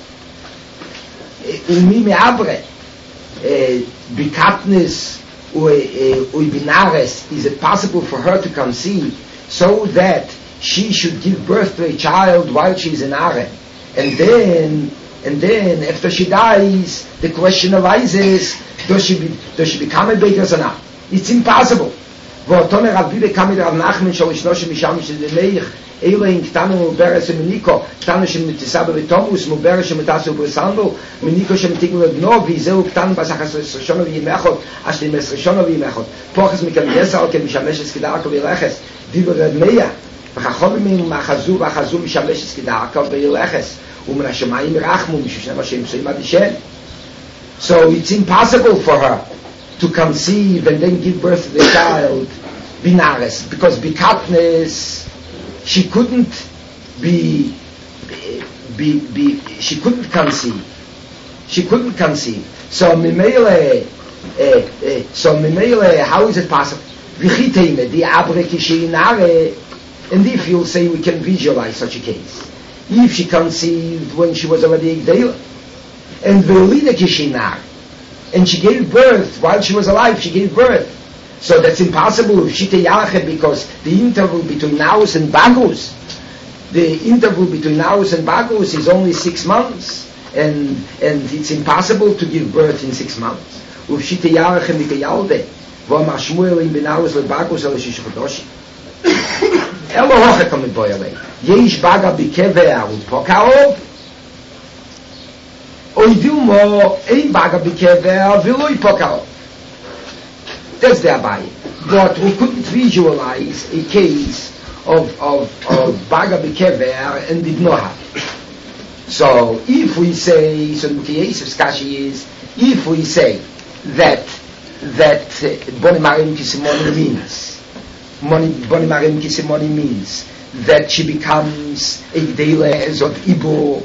umi me'abre. Bikatnis or binares, is it possible for her to conceive so that she should give birth to a child while she is in Are, and then and then after she dies the question arises, does she be, does she become a baker or not? It's impossible. ואותומר רבי בקמי רב נחמן שלשנו שמשם שלמייך אילין קטנו ברס ומניקו קטנו שמתסבא ותומוס מוברס שמתסו ברסנדו מניקו שמתיגו לבנו ויזהו קטנו בסחס רשונו וימחות אשלים רשונו וימחות פוחס מקמייסה או כמשמש סקידרקו וילחס דיבר רדמיה וחכומים מאחזו ואחזו משמש סקידרקו וילחס ומן השמיים רחמו משהו שנמה שמצויים עדישן. So it's impossible for her to conceive and then give birth to the child binares, because bikatnes she couldn't be, be be she couldn't conceive she couldn't conceive so mimele uh, uh, so mimele how is it possible vichiteme di abre kishinare. And if you'll say we can visualize such a case, if she conceived when she was already a gdeila and velida kishinar, and she gave birth while she was alive, she gave birth. So that's impossible, Shita Yalachet, because the interval between Naus and Bagus, the interval between Aus and Bagus is only six months, and and it's impossible to give birth in six months. Ufshite yarach mit yalde, wo ma shmuel in Aus le Bagus le shish chodosh. Elo hoche kommt boyale. Yesh baga bikever und pokaov. Oy dumo ein baga bikever veloy pokaov. That's the abai. But we couldn't visualize a case of of of baga bikever and did not have. So if we say, so the case of Skashi is, if we say that that Boni Marim Kisimoni means Boni Marim Kisimoni means that she becomes a Gdele as of Ibo.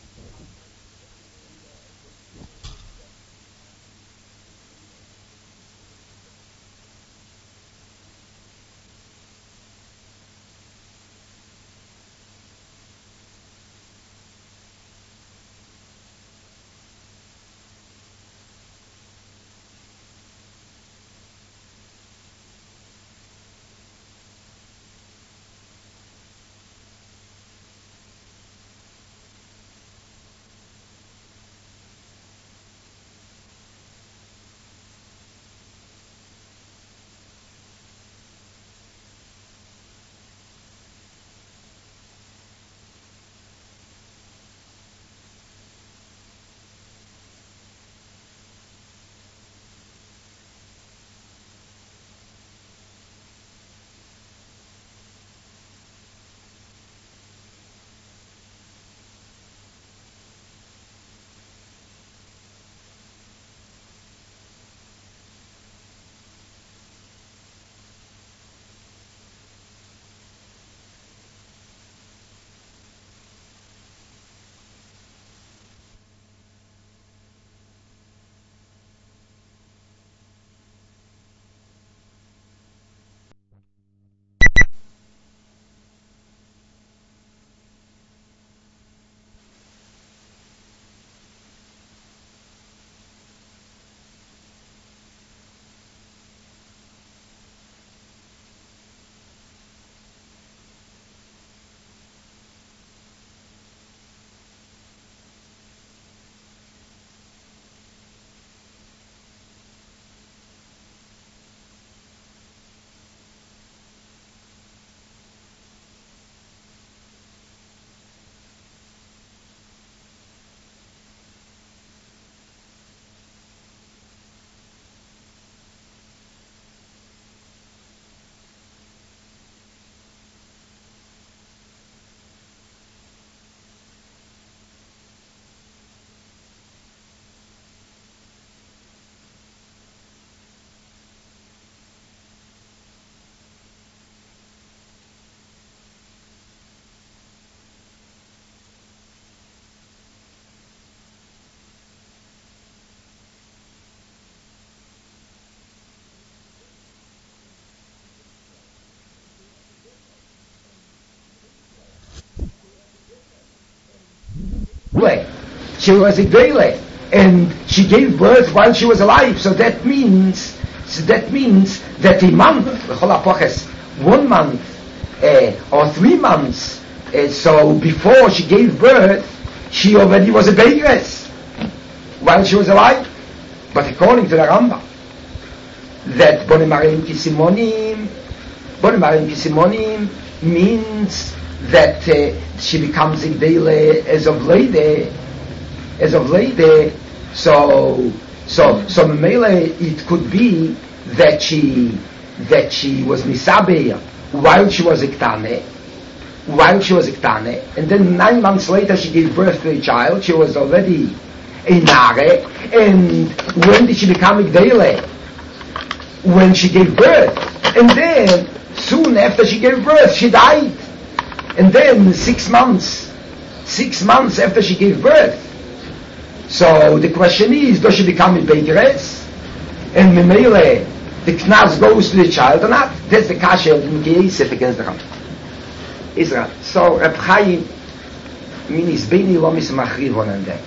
She was a Gdele, and she gave birth while she was alive. So that means, so that means that a month, one month uh, or three months, uh, so before she gave birth, she already was a Begress while she was alive. But according to the Rambam, that Boni Marim Kisimonim, Boni Marim Kisimonim means that uh, she becomes a Gdele as of lady. As of lady, so so so Memele, it could be that she that she was Misabeya while she was a Ktane, while she was a Ktane, and then nine months later she gave birth to a child. She was already a Nare, and when did she become a Gdele? When she gave birth, and then soon after she gave birth, she died, and then six months, six months after she gave birth. So the question is, does she become a Begress? And Memele, the Knas goes to the child or not? That's the Kasha of the Yosef against the Rambam. Israel. So Reb Chaim, means Beni Lomis Machrivon on that.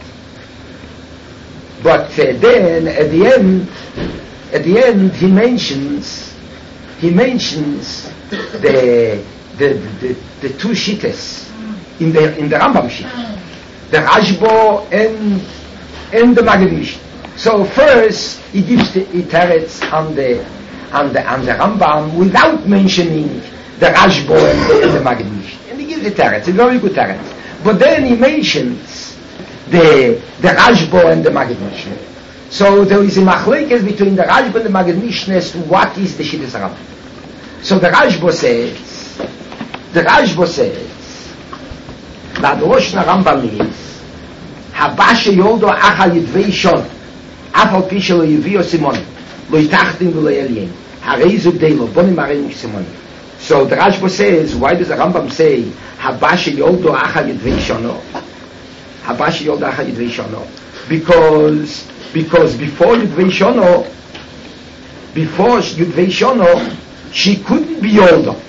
But uh, then at the end, at the end he mentions, he mentions the the the, the two shittas in der in der Rambam sheet. The Rashba and and the Maggid Mishneh. So first he gives the teretz on the on the on the Rambam without mentioning the Rashba and the, and the Maggid Mishneh. And he gives the teretz, a very good teretz. But then he mentions the the Rashba and the Maggid Mishneh. So there is a machlekes between the Rashba and the Maggid Mishneh as to what is the Shittas Rambam. So the Rashba says, the Rashba says, that the Rosh Rambam is, Habashe Yoldo Acha Yidvei Shon, Afal Pisha Lo Yivio Simon, Lo Yitachtim Lo Elien, Hareizu Deilo, Bonim Hareim Simon. So the Rashba says, why does the Rambam say, Habashe Yoldo Acha Yidvei Shono? Habashe Yoldo Acha Yidvei Shono. Because, because before Yidvei Shono, before Yidvei Shono, she couldn't be older.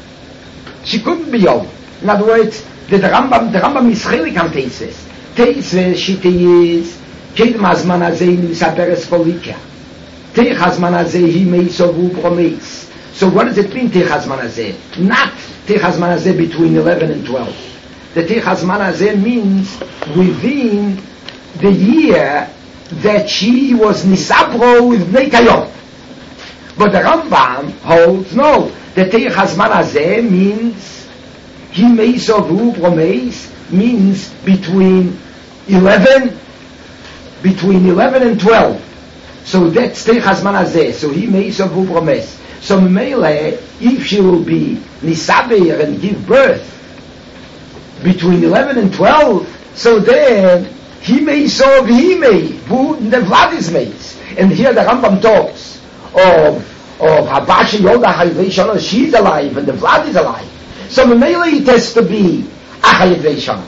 She couldn't be older. In other words, the Rambam, the Rambam is chelik on Teises. Teises, she is, Keid Mazman Azei Nisaberes Volika. Teich Hazman Azei Hi Meis Ovu Bromeis. So what does it mean, Teich Hazman Azei? Not Teich Hazman Azei between eleven and twelve. The Teich Hazman Azei means within the year that she was Nisabro with Bnei Kayom. But the Rambam holds, no, the Teich Hazman Azeh means, he meis ovu bromeis, means between eleven, between eleven and twelve. So that's Teich Hazman Azeh, so he meis ovu bromeis. So Mele, if she will be Nisabeir and give birth between eleven and twelve, so then, he meis ov, he may, the Vlad is meis. And here the Rambam talks of of Habashi Yoda Hayvei Shana, she's alive and the Vlad is alive. So Memele it has to be Achayvei Shana.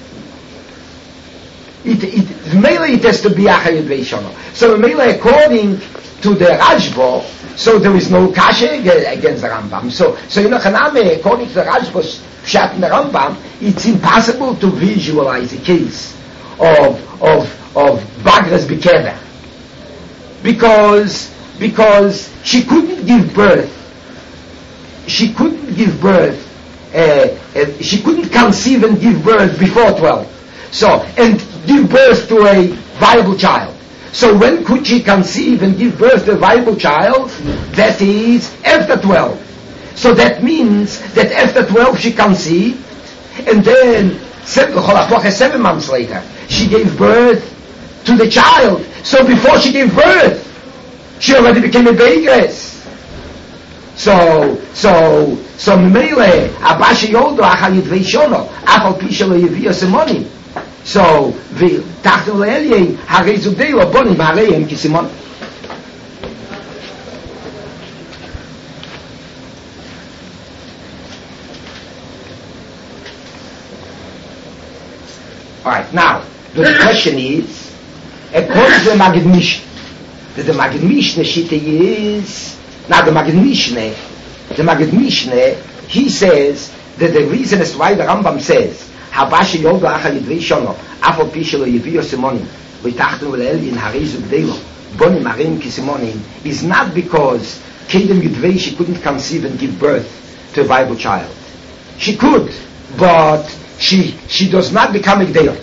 It it Memele it has to be Achayvei Shana. So Memele according to the Rashba, so there is no kasha against the Rambam. So so you know Haname, according to the Rashba's Pshat in the Rambam, it's impossible to visualize a case of of of Bagras Bikeda. Because because she couldn't give birth, she couldn't give birth, uh, uh, she couldn't conceive and give birth before twelve. So, and give birth to a viable child. So when could she conceive and give birth to a viable child? That is after twelve. So that means that after twelve she conceived, and then seven, seven months later she gave birth to the child. So before she gave birth, she already became a Beigres. So, so, so Mele, Abashi Yodo, Achayit Veishono, Afal Pishalo Yevia Simoni. So, the Tachtel Elye, Harezu Deo, Bonim, Hareim Kisimon. Alright, now, the question is, according to the Maggid Mishneh, that the Maggid Mishneh Shitta is, now the Maggid Mishneh, the Maggid Mishneh, he says that the reason as to why the Rambam says, Habashi Yoldo Acha Yidvei Shono, Afo Pishelo Yevio Simonim, V'itachtem V'le'elyin Harezu B'deilo, Bonim Hareim Kisimonim, is not because Kedem Yidvei she couldn't conceive and give birth to a viable child. She could, but she she does not become a Gdeil.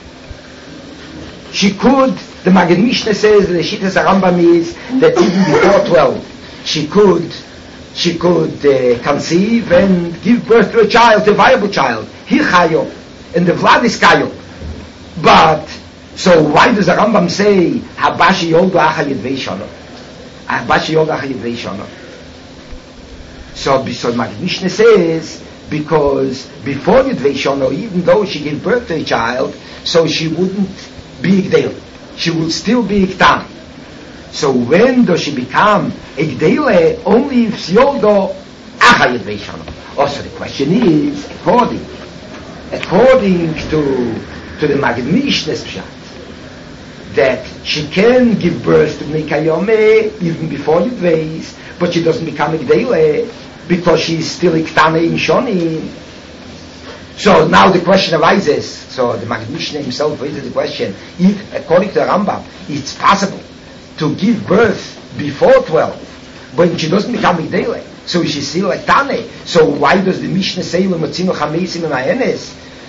She could. The Maggid Mishneh says the Shittas Rambam is that even before twelve, she could, she could uh, conceive and give birth to a child, a viable child. He chayo, and the Vlad is kayo. But so why does the Rambam say Habashi Yoldo Acha Yidvei Shono? Habashi Yoldo Acha Yidvei Shono. So, so Maggid Mishneh says because before Yidvei Shono, even though she gave birth to a child, so she wouldn't be Gdeil. She will still be Iktam. So when does she become a Gdeile? Only if Yoldo Acha Yidvei Shono. Also the question is, according, according to to the Maggid Mishneh's Pshat, that she can give birth to Bnei Kayome even before Yidveis, but she doesn't become a Gdeile because she's still Iktane in Shonim. So now the question arises, so the Maggid Mishneh himself raises the question, if according to the Rambam, it's possible to give birth before twelve, but she doesn't become a Gdeile, so she's still like Tane. So why does the Mishneh say, L'motzino chameisim and ayenes?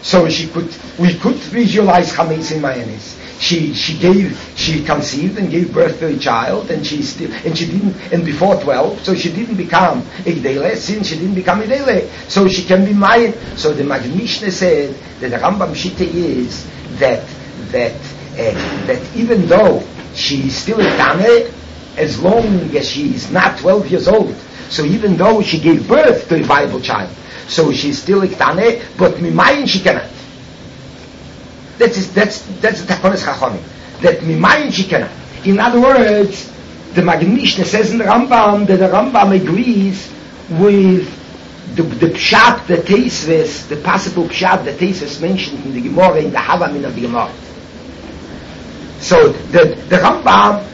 So she could, we could visualize Chametz in Mayanis. She she gave she conceived and gave birth to a child, and she still and she didn't and before twelve, so she didn't become Igdele. Since she didn't become Igdele, so she can be Mayan. So the Maggid Mishneh said that the Rambam Shita is that that uh, that even though she is still a Tane, as long as she is not twelve years old, so even though she gave birth to a viable child, so she's still a Tane, but Mimayin she cannot. That's that's that's the Takonis Chachamim. That Mimayin she cannot. In other words, the Maggid Mishneh says in the Rambam that the Rambam agrees with the, the Pshat, the Teisves, the possible Pshat, the Teisves mentioned in the Gemara, in the Havamin of the Gemara. So the the Rambam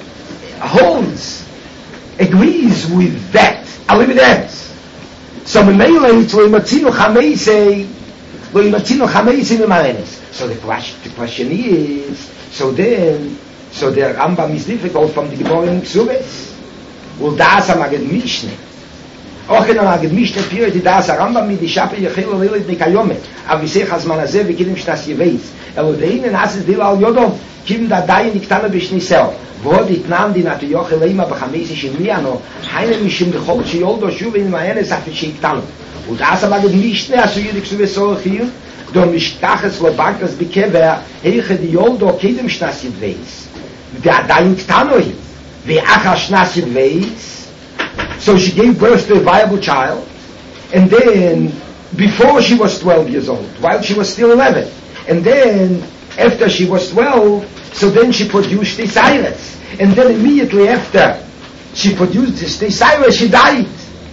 holds, agrees with that. Eliminates. So Memele it's Loimatzinu Chameisei, Loimatzinu Chameisei Mimayenes. So the question, the question is, so then, so the Rambam is difficult from the Gemara in Ksubes. Will das a Maggid Mishneh? Och in a Maggid Mishneh period, das a Rambam mit die Shape Yechil Lilit Nikayome, avisech hazman hazeh v'kidim shnas yeveis. Elo deinen ases dil al yodom, kim da dayin niktana b'shnisel. V'od itnam din atu yochel leima b'chamesi shemiano, heine mishim b'chol sheyoldo shuv in ma'enes afi sheyiktanu. Und das a Maggid Mishneh, asu yidik Ksubes so hier, do mishkachas lo bakas bikever heiche di yoldo kedem shnas yedveis da dayin ktanoi ve'achar shnas yedveis. So she gave birth to a viable child, and then before she was twelve years old, while she was still eleven, and then after she was twelve, so then she produced this Cyrus, and then immediately after she produced this Cyrus, she died.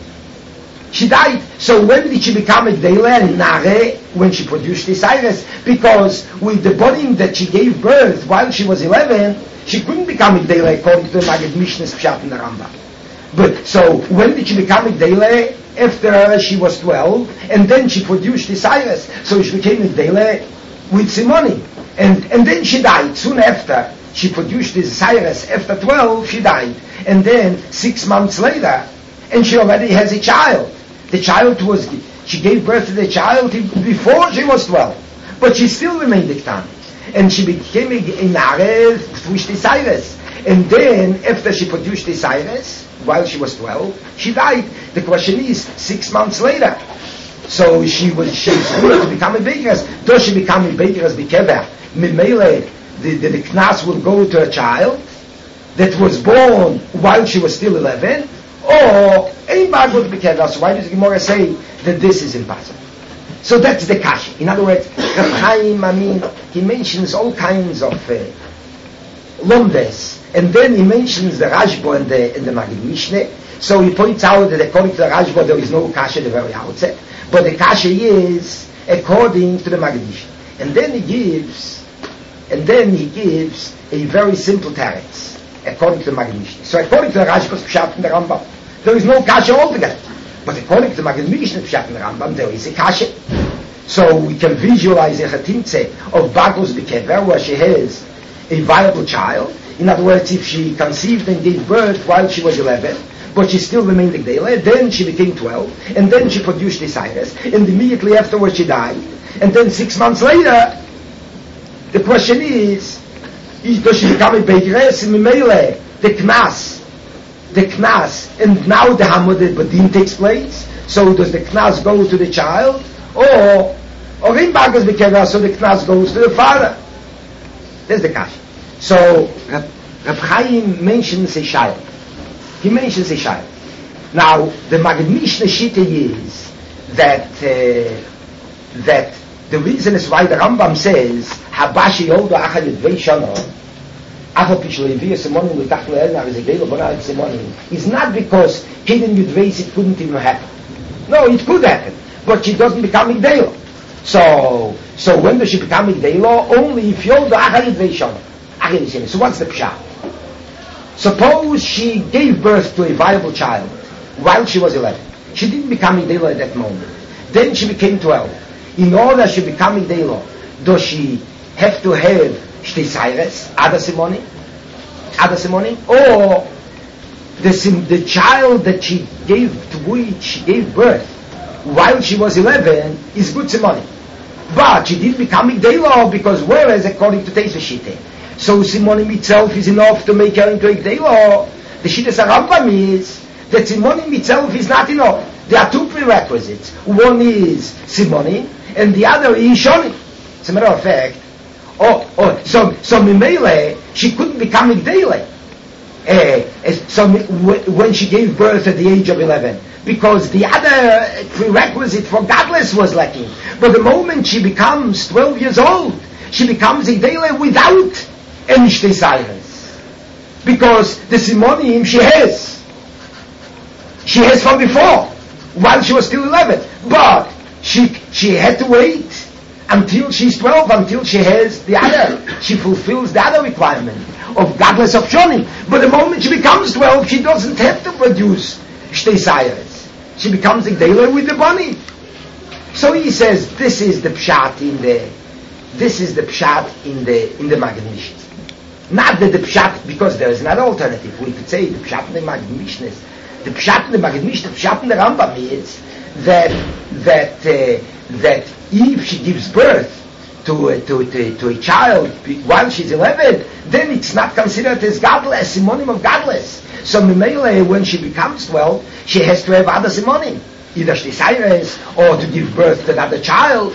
She died. So when did she become a Gdeila and Nare? When she produced this Cyrus. Because with the body that she gave birth while she was eleven, she couldn't become a Gdeila according to the Maggid Mishneh's Pshat in the Rambam. But so when did she become a Gdeila? After she was twelve, and then she produced this Cyrus. So she became a Gdeila with Simoni. And and then she died. Soon after she produced this Cyrus, after twelve, she died. And then six months later, and she already has a child. The child was, she gave birth to the child before she was twelve, but she still remained a Ktan. And she became a Nare through the Cyrus. And then, after she produced the Cyrus, while she was twelve, she died. The question is, six months later, so she was, she's going to become a Bekeres. Does she become a Bekeres Bikever? Mimele, the, the, the Knas will go to a child that was born while she was still eleven, or ain't bad good Bikever. So why does the Gemara say that this is impossible? So that's the Kashi. In other words, Reb Chaim, I mean, he mentions all kinds of uh, Lomdes, and then he mentions the Rashba and the, and the Maggid Mishneh. So he points out that according to the Rashba there is no Kashi at the very outset, but the Kashi is according to the Maggid Mishneh. And then he gives, and then he gives a very simple teretz according to the Maggid Mishneh. So according to the Rashba's Pshat in the Rambam, there is no Kashi altogether. But according to the Maggid Mishneh Pshat in the Rambam, there is a Kashi. So we can visualize a Chatimtze of Bagos Bikever, where she has a viable child. In other words, if she conceived and gave birth while she was eleven, but she still remained a Gdeila, then she became twelve, and then she produced the Cyrus, and immediately afterwards she died. And then six months later, the question is, does she become a Bekeres? Mimele, the Knas, the Knas, and now the Hamad Badin takes place. So does the Knas go to the child, or or in Bagas Bikever, so the Knas goes to the father? There's the Kash. So Reb, Reb Chaim mentions a child. He mentions a child. Now the Maggid Mishneh Shita is that uh, that the reason is why the Rambam says Habashi Yodo Achad Yudvei Shana Achad Pishlo Yiviyah Simonim L'Tach L'Elna V'Zegei L'Bonah Simonim is not because Kedem Yudveis it couldn't even happen. No, it could happen, but she doesn't become Igdelo. So so when does she become Igdelo? Only if Yodo Achad Yudvei Shana. So what's the pshat? Suppose she gave birth to a viable child while she was eleven. She didn't become Igdelo at that moment. Then she became twelve. In order to become Igdelo, does she have to have Shtei Cyrus, Ada Simoni, Ada Simoni, or the, the child that she gave, to which she gave birth while she was eleven is good Simoni? But she didn't become Igdela because whereas according to Teisa Shite, so Simonim itself is enough to make her into Igdela. The Shittas Rambam is that Simonim itself is not enough. There are two prerequisites. One is Simonim and the other is Shonim. As a matter of fact, oh, oh, so so Mimele, she couldn't become Igdela. Uh, so when she gave birth at the age of eleven, because the other prerequisite for godless was lacking. But the moment she becomes twelve years old, she becomes Igdela without any Shtei Sayres. Because the Simonim she has. She has from before, while she was still eleven. But she she had to wait until she's twelve, until she has the other, she fulfills the other requirement of godless of Shonim. But the moment she becomes twelve, she doesn't have to produce Shtei Sayres. She becomes Igdela with the bunny. So he says, this is the pshat in the, this is the pshat in the in the Maggid Mishnah. Not that the pshat, because there is another alternative. We could say the pshat in the Maggid Mishnah. The pshat in the Maggid Mishnah, the pshat in the Rambam is that that uh, that if she gives birth to uh, to, to to a child while she's eleven, then it's not considered as godless, simonim of godless. So Mimele, when she becomes twelve, she has to have other simonim, either Shtei Sayres or to give birth to another child.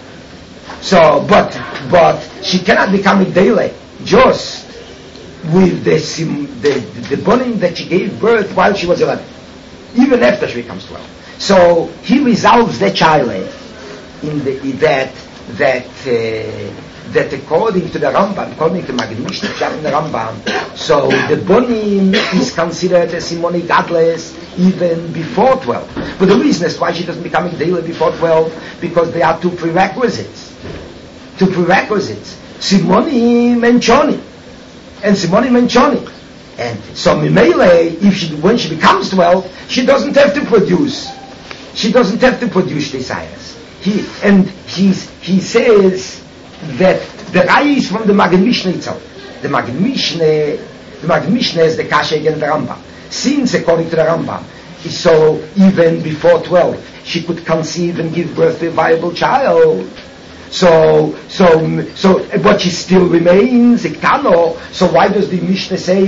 So, but but she cannot become Igdela just with the sim, the the bonim that she gave birth while she was eleven, even after she becomes twelve. So he resolves the child in the that that uh, that according to the Rambam, according to Maggid Mishnah, in the Rambam, so the bonim is considered a simoni godless even before twelve. But the reason is why she doesn't become Igdela before twelve, because there are two prerequisites. Two prerequisites: simonim and choni, and simonim and choni. And so Mimele, if she when she becomes twelve, she doesn't have to produce. She doesn't have to produce desires. He and he's, he says that the Raya is from the Maggid Mishnah itself. The Maggid Mishnah, the Maggid Mishnah is the Kasha against the Rambam. Since according to the Rambam, so even before twelve, she could conceive and give birth to a viable child. So, so, so, but she still remains Iktano. So why does the Mishnah say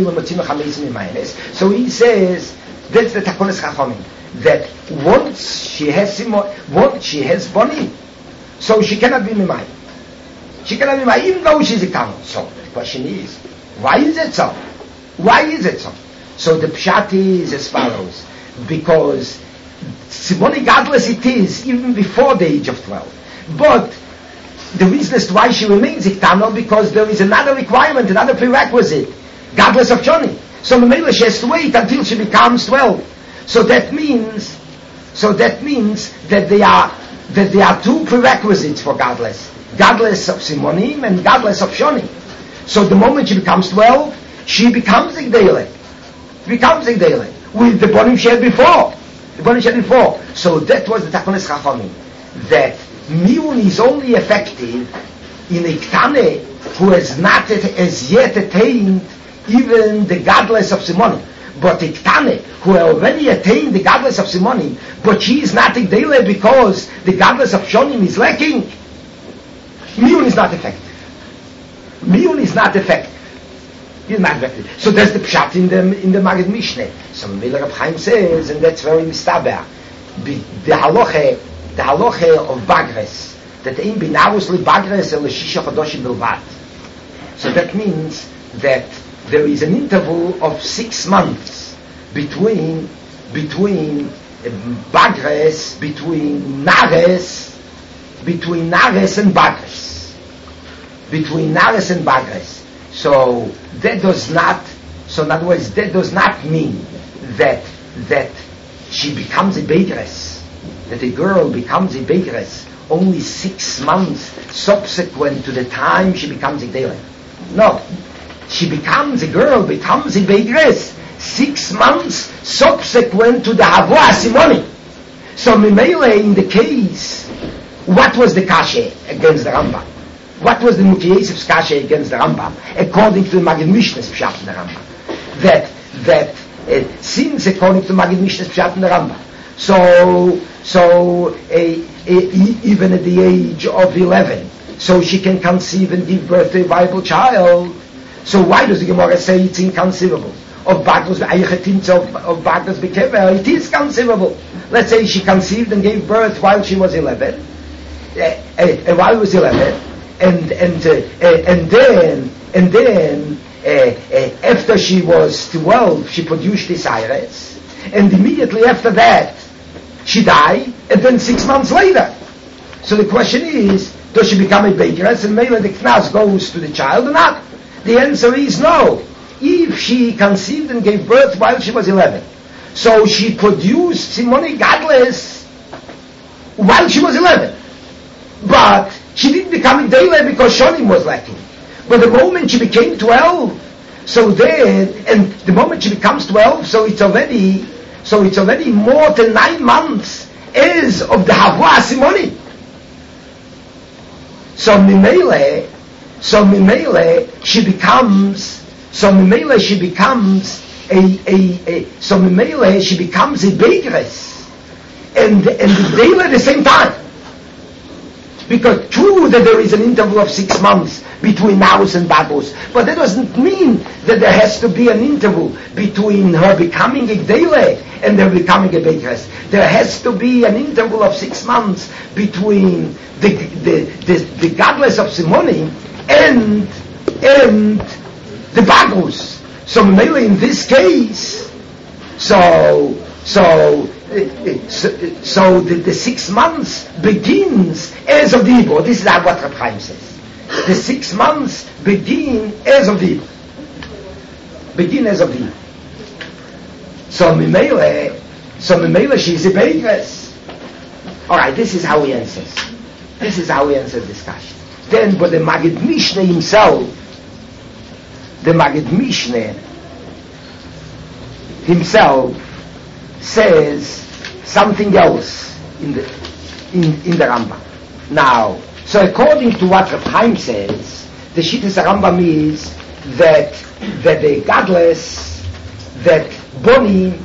So he says that's the Takonis Chachamim, that once she has Simo, once she has Boni, so she cannot be Mimai. She cannot be Mimai, even though she's Iktano. So the question is, why is it so? Why is it so? So the Pshat is as follows: because Simoni godless it is even before the age of twelve, but the reason as to why she remains Iktano, because there is another requirement, another prerequisite, godless of Choni. So Mamela she has to wait until she becomes twelve. So that means, so that means that there are that there are two prerequisites for godless: godless of Simonim and godless of Shoni. So the moment she becomes twelve, she becomes Igdela, becomes Igdela with the bonim she had before, the bonim she had before. So that was the Takonis Chachamim, that Miun is only effective in a Ktane who has not as yet attained even the godless of Simonim. But a Ktane who already attained the godless of Simonim, but she is not Igdela because the godless of Shonim is lacking. Miun is not effective. Miun is not effective. He's not effective. So that's the Pshat in the in the Maggid Mishnah. So Miller Reb Chaim says, and that's very mistaber, the halacha. The halacha of Bagres, that ein binarus li Bagres el shisha chodoshim bilvad. So that means that there is an interval of six months between between Bagres, between Nares, between Nares and Bagres, between Nares and Bagres. So that does not. So in other words, that does not mean that that she becomes a Bagres. That a girl becomes a Begress only six months subsequent to the time she becomes a Igdela. No. She becomes a girl, becomes a Begress six months subsequent to the Havua Simoni. So Mimele, in the case, what was the Kashe against the Rambam? What was the Mukhi Yosef's Kashe against the Rambam? According to the Maggid Mishnah's Pshat in the Rambam. That, that, uh, since according to the Maggid Mishnah's Pshat in the Rambam, So, so uh, e- even at the age of eleven, so she can conceive and give birth to a viable child. So why does the Gemara say it's inconceivable? Of Bagos, of, of Bagos Bekever, it is conceivable. Let's say she conceived and gave birth while she was eleven, uh, uh, uh, while she was eleven, and and uh, uh, and then and then uh, uh, after she was twelve, she produced this iris, and immediately after that, she died, and then six months later. So the question is, does she become a bakeress, and maybe the knas goes to the child or not? The answer is no. If she conceived and gave birth while she was eleven, so she produced Simone Gadles while she was eleven, but she didn't become a Dele because Shonim was lacking. But the moment she became twelve, so then, and the moment she becomes twelve, so it's already, so it's already more than nine months as of the Havua Simone. So Mimele, so Mimele, she becomes. So Mimele, she becomes a, a, a so Mimele, she becomes a bakeress, and and the Dele at the same time. Because true that there is an interval of six months between Naus and Bagos, but that doesn't mean that there has to be an interval between her becoming a Dele and her becoming a bakeress. There has to be an interval of six months between the the the, the godless of Simone and and the Bagos. So mainly in this case, so so so, so the, the six months begins as of the Ibor. This is what Reb Chaim says. The six months begin as of the Ibor. Begin as of the Ibor. So Mimele, so Mimele, she's a bakeress. All right, this is how he answers. This is how he answers the discussion. Then, but the Magid Mishneh himself. The Magid Mishneh himself says something else in the in, in the Rambam. Now, so according to what Reb Chaim says, the Shittas Rambam is that that the godless, that Boni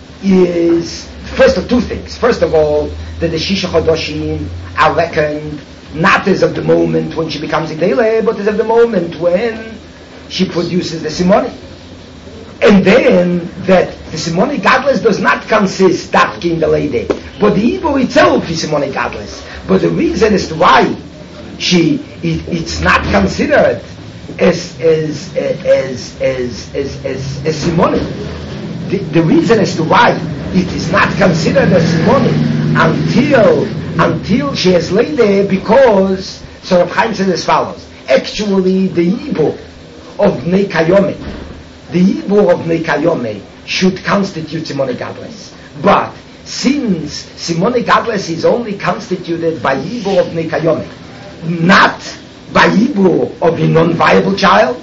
is first of two things. First of all, that the Shisha Chodoshim are reckoned not as of the moment when she becomes a Dele, but as of the moment when she produces the Simone. And then that the Simone Gadless does not consist that in the lady, but the Igbo itself is Simone Gadless. But the reason as to why she it, it's not considered as as as as as as, as Simone, the, the reason as to why it is not considered as Simone until until she has laid there, because so Reb Chaim says as follows: actually the Igbo of Bnei Kayome, the Ibor of Bnei Kayome should constitute Simone Gadless. But since Simone Gadless is only constituted by Ibor of Bnei Kayome, not by Ibor of a non-viable child,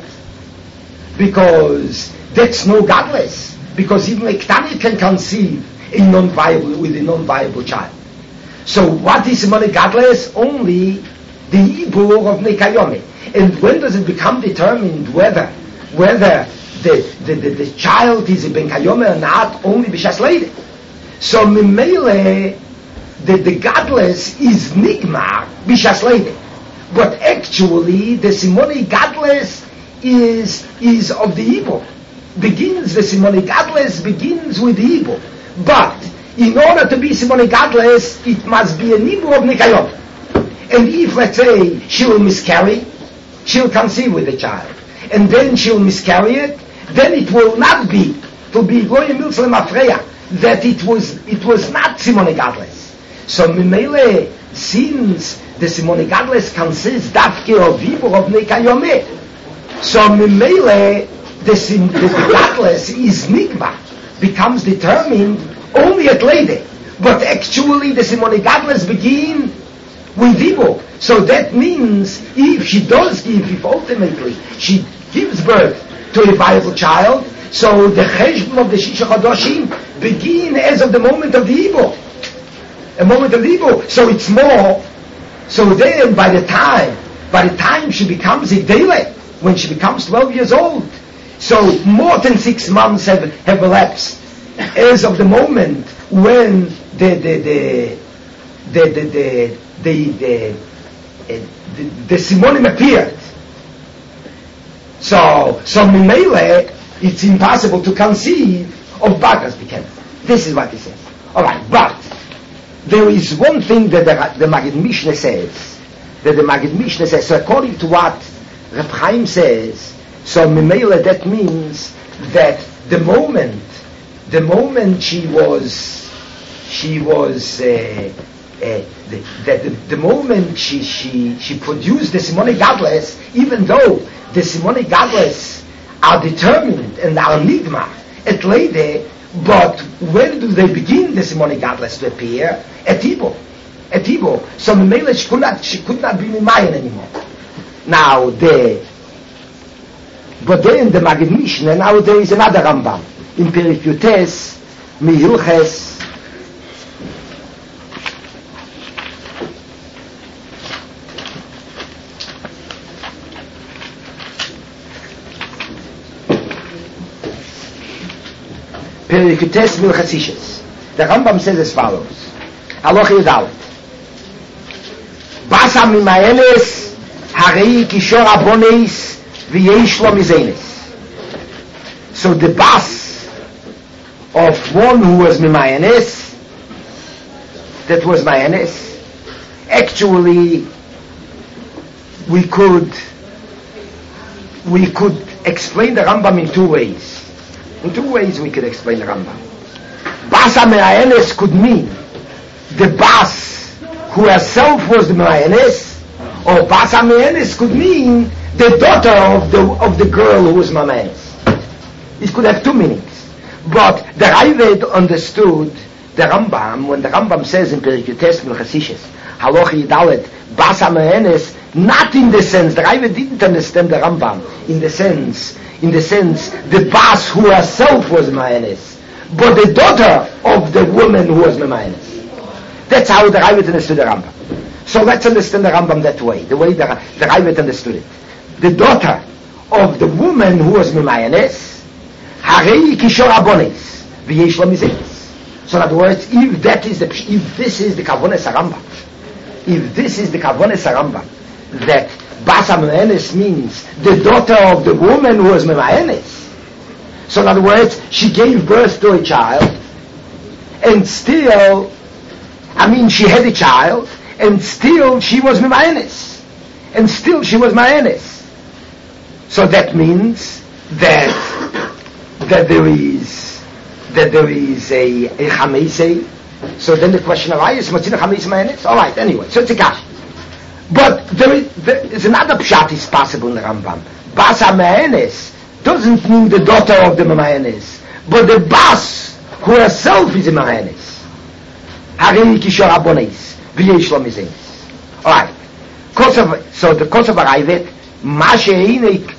because that's no Gadless, because even a Ktani can conceive a non-viable with a non-viable child. So what is Simone Gadless? Only the Ibor of Bnei Kayome. And when does it become determined whether whether the the, the, the child is a ben kayome or not? Only b'shas lady. So mimele the the godless is nigmar b'shas lady, but actually the Simone Gadless is is of the Igbo. Begins the Simone Gadless begins with the Igbo, but in order to be Simone Gadless, it must be an Igbo of Nikayot. And if, let's say, she will miscarry, she'll conceive with the child, and then she'll miscarry it, then it will not be to be Goyim Milzlem Afreya that it was it was not Simone Gadless. So Mimele, since the Simone Gadless consists Dafke of Vibur of Nekayome, so Mimele the, sim, the Gadless is Nigma, becomes determined only at Lede, but actually the Simone Gadless begin with Vibur. So that means if she does give, if ultimately she gives birth to a viable child, so the cheshbon of the Shisha Chodoshim begin as of the moment of the Ibor. A moment of the Ibor. So it's more. So then by the time, by the time she becomes a Dele, when she becomes twelve years old, so more than six months have, have elapsed as of the moment when the, the, the the the the the the, uh, the, the Simonim appeared. So, so Mimele, it's impossible to conceive of Bagas Beken. This is what he says. All right, but there is one thing that the, the Maggid Mishneh says, that the Maggid Mishneh says, so according to what Reb Chaim says, so Mimele, that means that the moment, the moment she was, she was, uh, uh, the, the, the, the moment she, she, she produced the Simone Gadles, even though the Simone Gadles are determined and are nigma at Lede, but when do they begin the Simone Gadles to appear? At Ibo. At Ibo. So Mimele, she could not, she could not be Mimayan anymore. Now, the, but then the Maggid Mishneh, now there is another Rambam. In Perek Yutes, Mihilches, Perek Yutes Milchasishes. The Rambam says as follows. Halacha Yudalot. Basa mimayenes harei kishor abones v'yesh lo mizenes. So the bas of one who was mimayenes, that was mayenes, actually we could we could explain the Rambam in two ways. In two ways we could explain the Rambam. Basa mimayenes could mean the bas who herself was the Mayanes, or Basa Mayanes could mean the daughter of the of the girl who was Mayanes. It could have two meanings. But the Ravid understood the Rambam when the Rambam says in Perek Yutes Milchasishes, Halacha Yudalot, Basa Mayanes, not in the sense, the Ravid didn't understand the Rambam in the sense, in the sense the bas who herself was Mayanes, but the daughter of the woman who was Mayanes. That's how the Ravid understood the Rambam. So let's understand the Rambam that way, the way the, the Ravid understood it. The daughter of the woman who was Mimayanes, Harei Kishor Abones, V'yesh lo mizenes. So in other words, if that is the, if this is the Kavones Rambam, if this is the Kavones Rambam, that Basa Mimayanes means the daughter of the woman who was Mimayanes. So in other words, she gave birth to a child, and still, I mean, she had a child, and still she was Mimayanes. And still she was Mayanes. So that means that that there is that there is a, a Chamesei. So then the question arises, Matzina Chamesei Mayanes? Alright, anyway, so it's a gash. But there is, there is another pshat is possible in the Rambam. Basa Mayanes doesn't mean the daughter of the Mayanes, but the Bas who herself is a Mayanes. Harei Kishor Abones, V'yesh lo mizenes. Alright. So the Kosovo Ravid, Ma she'einik,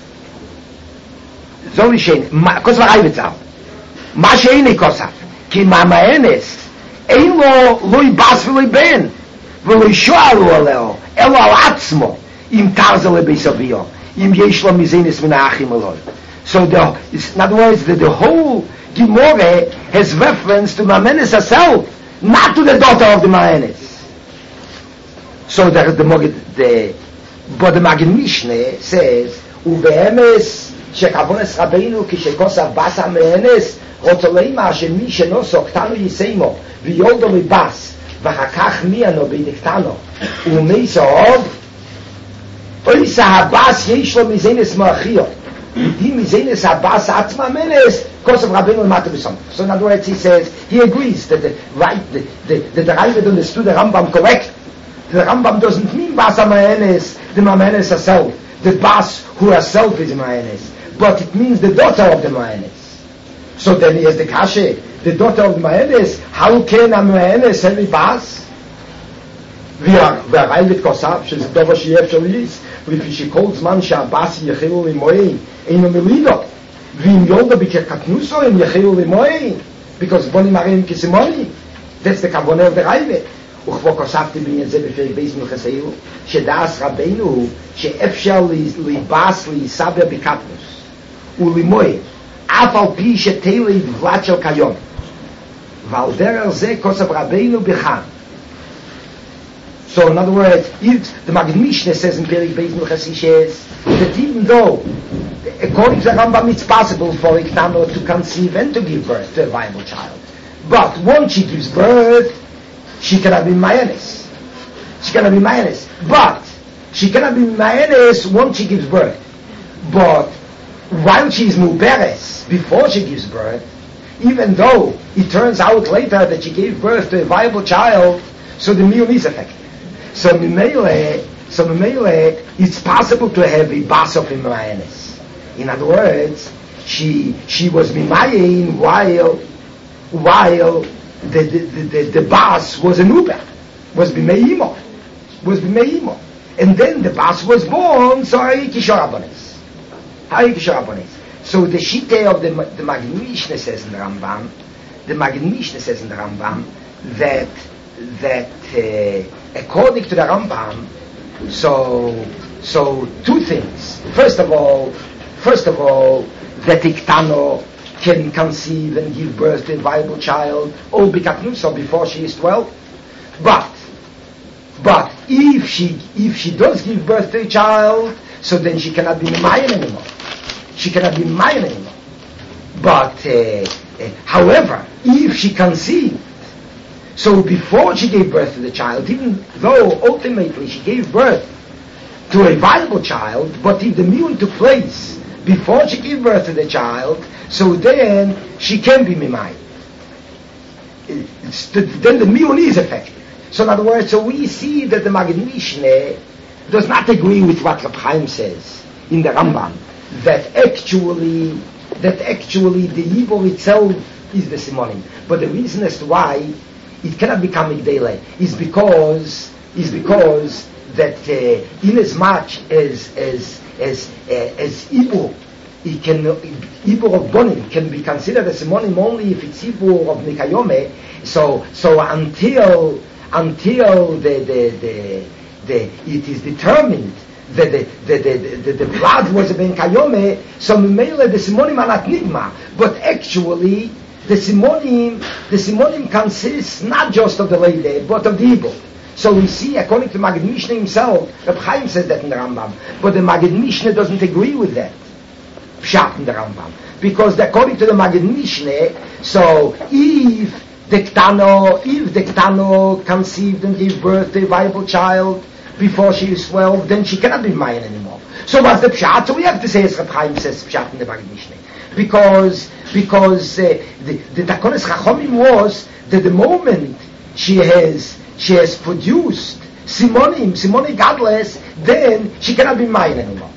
so wie she'einik, Kosovo Ravid zau, Ma she'einik Kosav, ki ma ma'enes, ein lo loi bas v'loi ben, v'loi sho'alu aleo, elo al atzmo, im tarze lebeisavio, im yesh lo mizenes min ha'achim aloi. So the, in other words, the, the whole Gemara has reference to Ma'menes herself, not to the daughter of the Ma'anes. So the the, the but the Maggid Mishneh says, "Uve'emes shekavones Rabbeinu kishekosav basa me'enes rotoleima shemi shenoso ktanu yiseimo v'yoldo libas v'chakach miano b'diktano u'meisov oisa habas yesh lo mizenes ma'achio v'di mizenes habas atzma me'enes kosav Rabbeinu l'mata b'som." So in other words, he says he agrees that the right the the, the, the Ravid understood the Rambam correct. The Rambam doesn't mean Basa Mayanes, the Mayanes herself, the Bas who herself is Mayanes, but it means the daughter of the Mayanes. So then he has the Kashe, the daughter of the Mayanes. How can a Mayanes have a Bas? We are right with Kosav, she's the Dover Shiev Shalis, if she calls man Shabas Yechilu Limoy, in a Melido, Vim Yolda Bikakatnuso in Yechilu Limoy, because Boni Marim Kisimoni, that's the Kavone of the Ravid. וכבו כוספתי בעניין זה בפרק בייס מלכסאיו, שדעס רבינו הוא שאפשר להיבס להיסבר בקטנוס ולמוי אף על פי שתלי דבלת של קיום ועל דרך זה כוסף רבינו בחן So in other words, if the Maggid Mishneh says in Perik Beis Milchas Ishes that even though, according to the Rambam, it's possible for a Ktano to conceive and to give birth to a viable child, but once she gives birth, she cannot be Mayanis. She cannot be Mayanis. But she cannot be Mayanis once she gives birth. But while she is Muberes, before she gives birth, even though it turns out later that she gave birth to a viable child, so the miyun is effective. So Mimele, so Mimele, it's possible to have a bas of Mimayanis. In other words, she she was Mimayin while while the the the, the, the bas was an Uber, was Bimeimo, was Bimeimo, and then the bas was born. So Hayikishorabonis, Hayikishorabonis. So the shite of the the Maggid Mishneh says in the Rambam, the Maggid Mishneh says in the Rambam that that uh, according to the Rambam, so so two things. First of all, first of all, that Iktano can conceive and give birth to a viable child, all bikatnusa before she is twelve. But but if she if she does give birth to a child, so then she cannot be Mayan anymore. She cannot be Mayan anymore. But uh, uh, however, if she conceived, so before she gave birth to the child, even though ultimately she gave birth to a viable child, but if the miyun took place before she gave birth to the child, so then she can be mimai. The, then the miyun is effective. So in other words, so we see that the Maggid Mishneh does not agree with what Reb Chaim says in the Rambam, that actually that actually the Yibor itself is the Simonim. But the reason as to why it cannot become Migdele is because is because that uh, in as much as as as uh, as Ibur, it can Ibur of Bonim can be considered a Simonim only if it's Ibur of Nikayome. So so until until the the the, the it is determined that the the the, the, the blood was a Ben Kayome, so Mimele the Simonim are not Nigma, but actually the Simonim, the Simonim consists not just of the lady, but of the Ibur. So we see, according to Maggid Mishneh himself, Reb Chaim says that in the Rambam, but the Maggid Mishneh doesn't agree with that. Pshat in the Rambam, because according to the Maggid Mishneh, so if the Ktano, if the Ktano conceived and gave birth to a viable child before she is twelve, then she cannot be Mayan anymore. So what's the Pshat? So we have to say, as Reb Chaim says, Pshat in the Maggid Mishneh. Because because uh, the the Takonis Chachomim was that the moment she has she has produced Simonim, Simonim godless, then she cannot be Mayan anymore.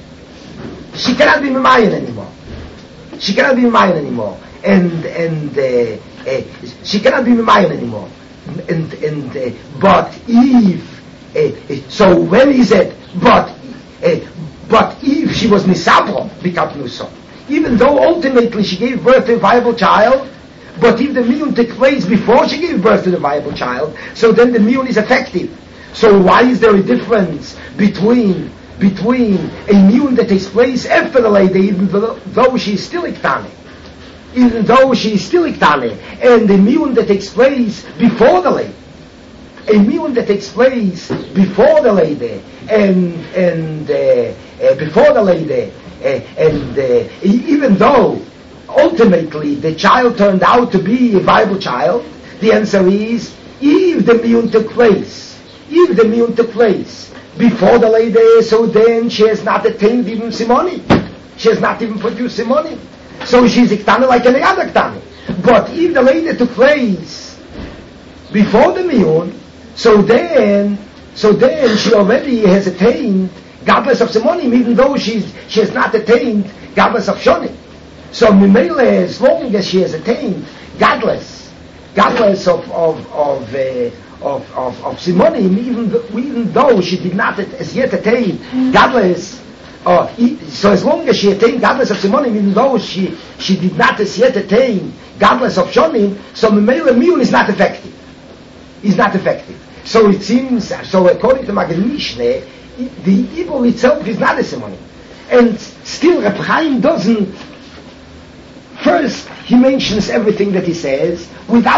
She cannot be Mayan anymore. She cannot be Mayan anymore. And and uh, uh, she cannot be Mayan anymore. And and uh, but if uh, so when is it? But uh, but if she was Nisabro, Bikapnuso. Even though ultimately she gave birth to a viable child, but if the miyun took place before she gave birth to the viable child, so then the miyun is effective. So why is there a difference between between a miyun that takes place after the lady, even though, though she is still iktane, even though she is still iktane, and the miyun that takes place before the lady, a miyun that takes place before the lady, and and uh, uh, before the lady. Uh, and uh, even though ultimately the child turned out to be a viable child, the answer is if the miyun took place, if the miyun took place before the lady, so then she has not attained even simoni, she has not even produced simoni, so she's iktana like any other iktana. But if the lady took place before the miyun, so then so then she already has attained godless of Simonim, even though she's, she has not attained godless of Shonim. So Mimele, as long as she has attained godless, godless of of of uh, of, of, of Simonim, even th- even though she did not as yet attain godless, uh, so as long as she attained godless of Simonim, even though she she did not as yet attain godless of Shonim, so Mimele Miyun is not effective. Is not effective. So it seems, so according to Maggid Mishneh, the evil itself is not a simony. And still Reb Chaim doesn't, first he mentions everything that he says without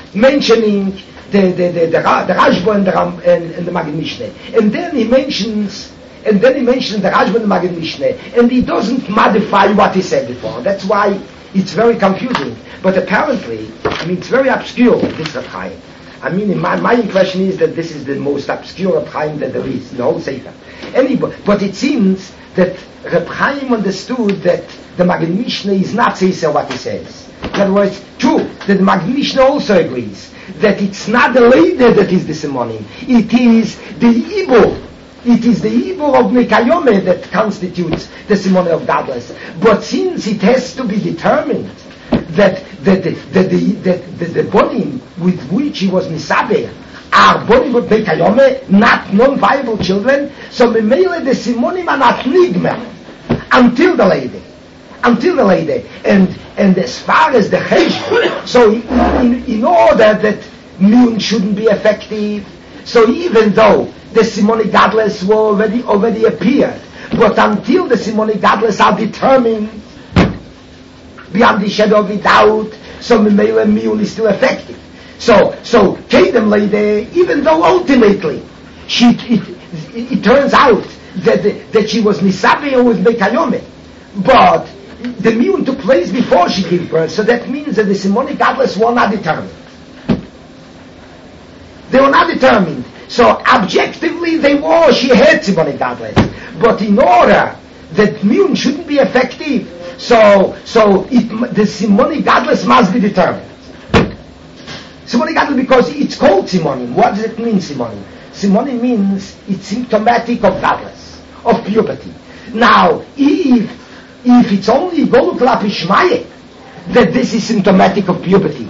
mentioning the the the, the, the Rashba and the Ram, and, and the Maggid Mishneh, and then he mentions and then he mentions the Rashba and the Maggid Mishneh, and he doesn't modify what he said before. That's why it's very confusing. But apparently, I mean, it's very obscure, this Reb Chaim. I mean, my, my impression is that this is the most obscure Reb Chaim that there is in the whole Sefer. Anyway, but it seems that Reb Chaim understood that the Maggid Mishneh is not say what he says. In other words, true, that the Maggid Mishneh also agrees that it's not the lady that is the simonim, it is the Ibor. It is the Ibor of Mekayome that constitutes the simonim of godless. But since it has to be determined that that the that the that the, the bonim with which he was misaber are bonim of Mekayome, not non-viable children, so memele the simonim are not nigmer until the lady. Until the lady, and and as far as the Chesh, so in, in order that Miyun shouldn't be effective, so even though the Simonic godless were already already appeared, but until the Simonic godless are determined beyond the shadow of a doubt, so Mimele Miyun is still effective. So so Kedem lady, even though ultimately she it, it, it turns out that that she was Nisabe with Mekayome, but the Miyun took place before she gave birth, so that means that the Simonic godless were not determined. They were not determined. So objectively they were, she had Simonic godless. But in order that Miyun shouldn't be effective, so so it, the Simonic godless must be determined. Simonic godless, because it's called Simonim. What does it mean, Simonim? Simonim means it's symptomatic of godless, of puberty. Now, if If it's only Goluk Lapishmaye that this is symptomatic of puberty,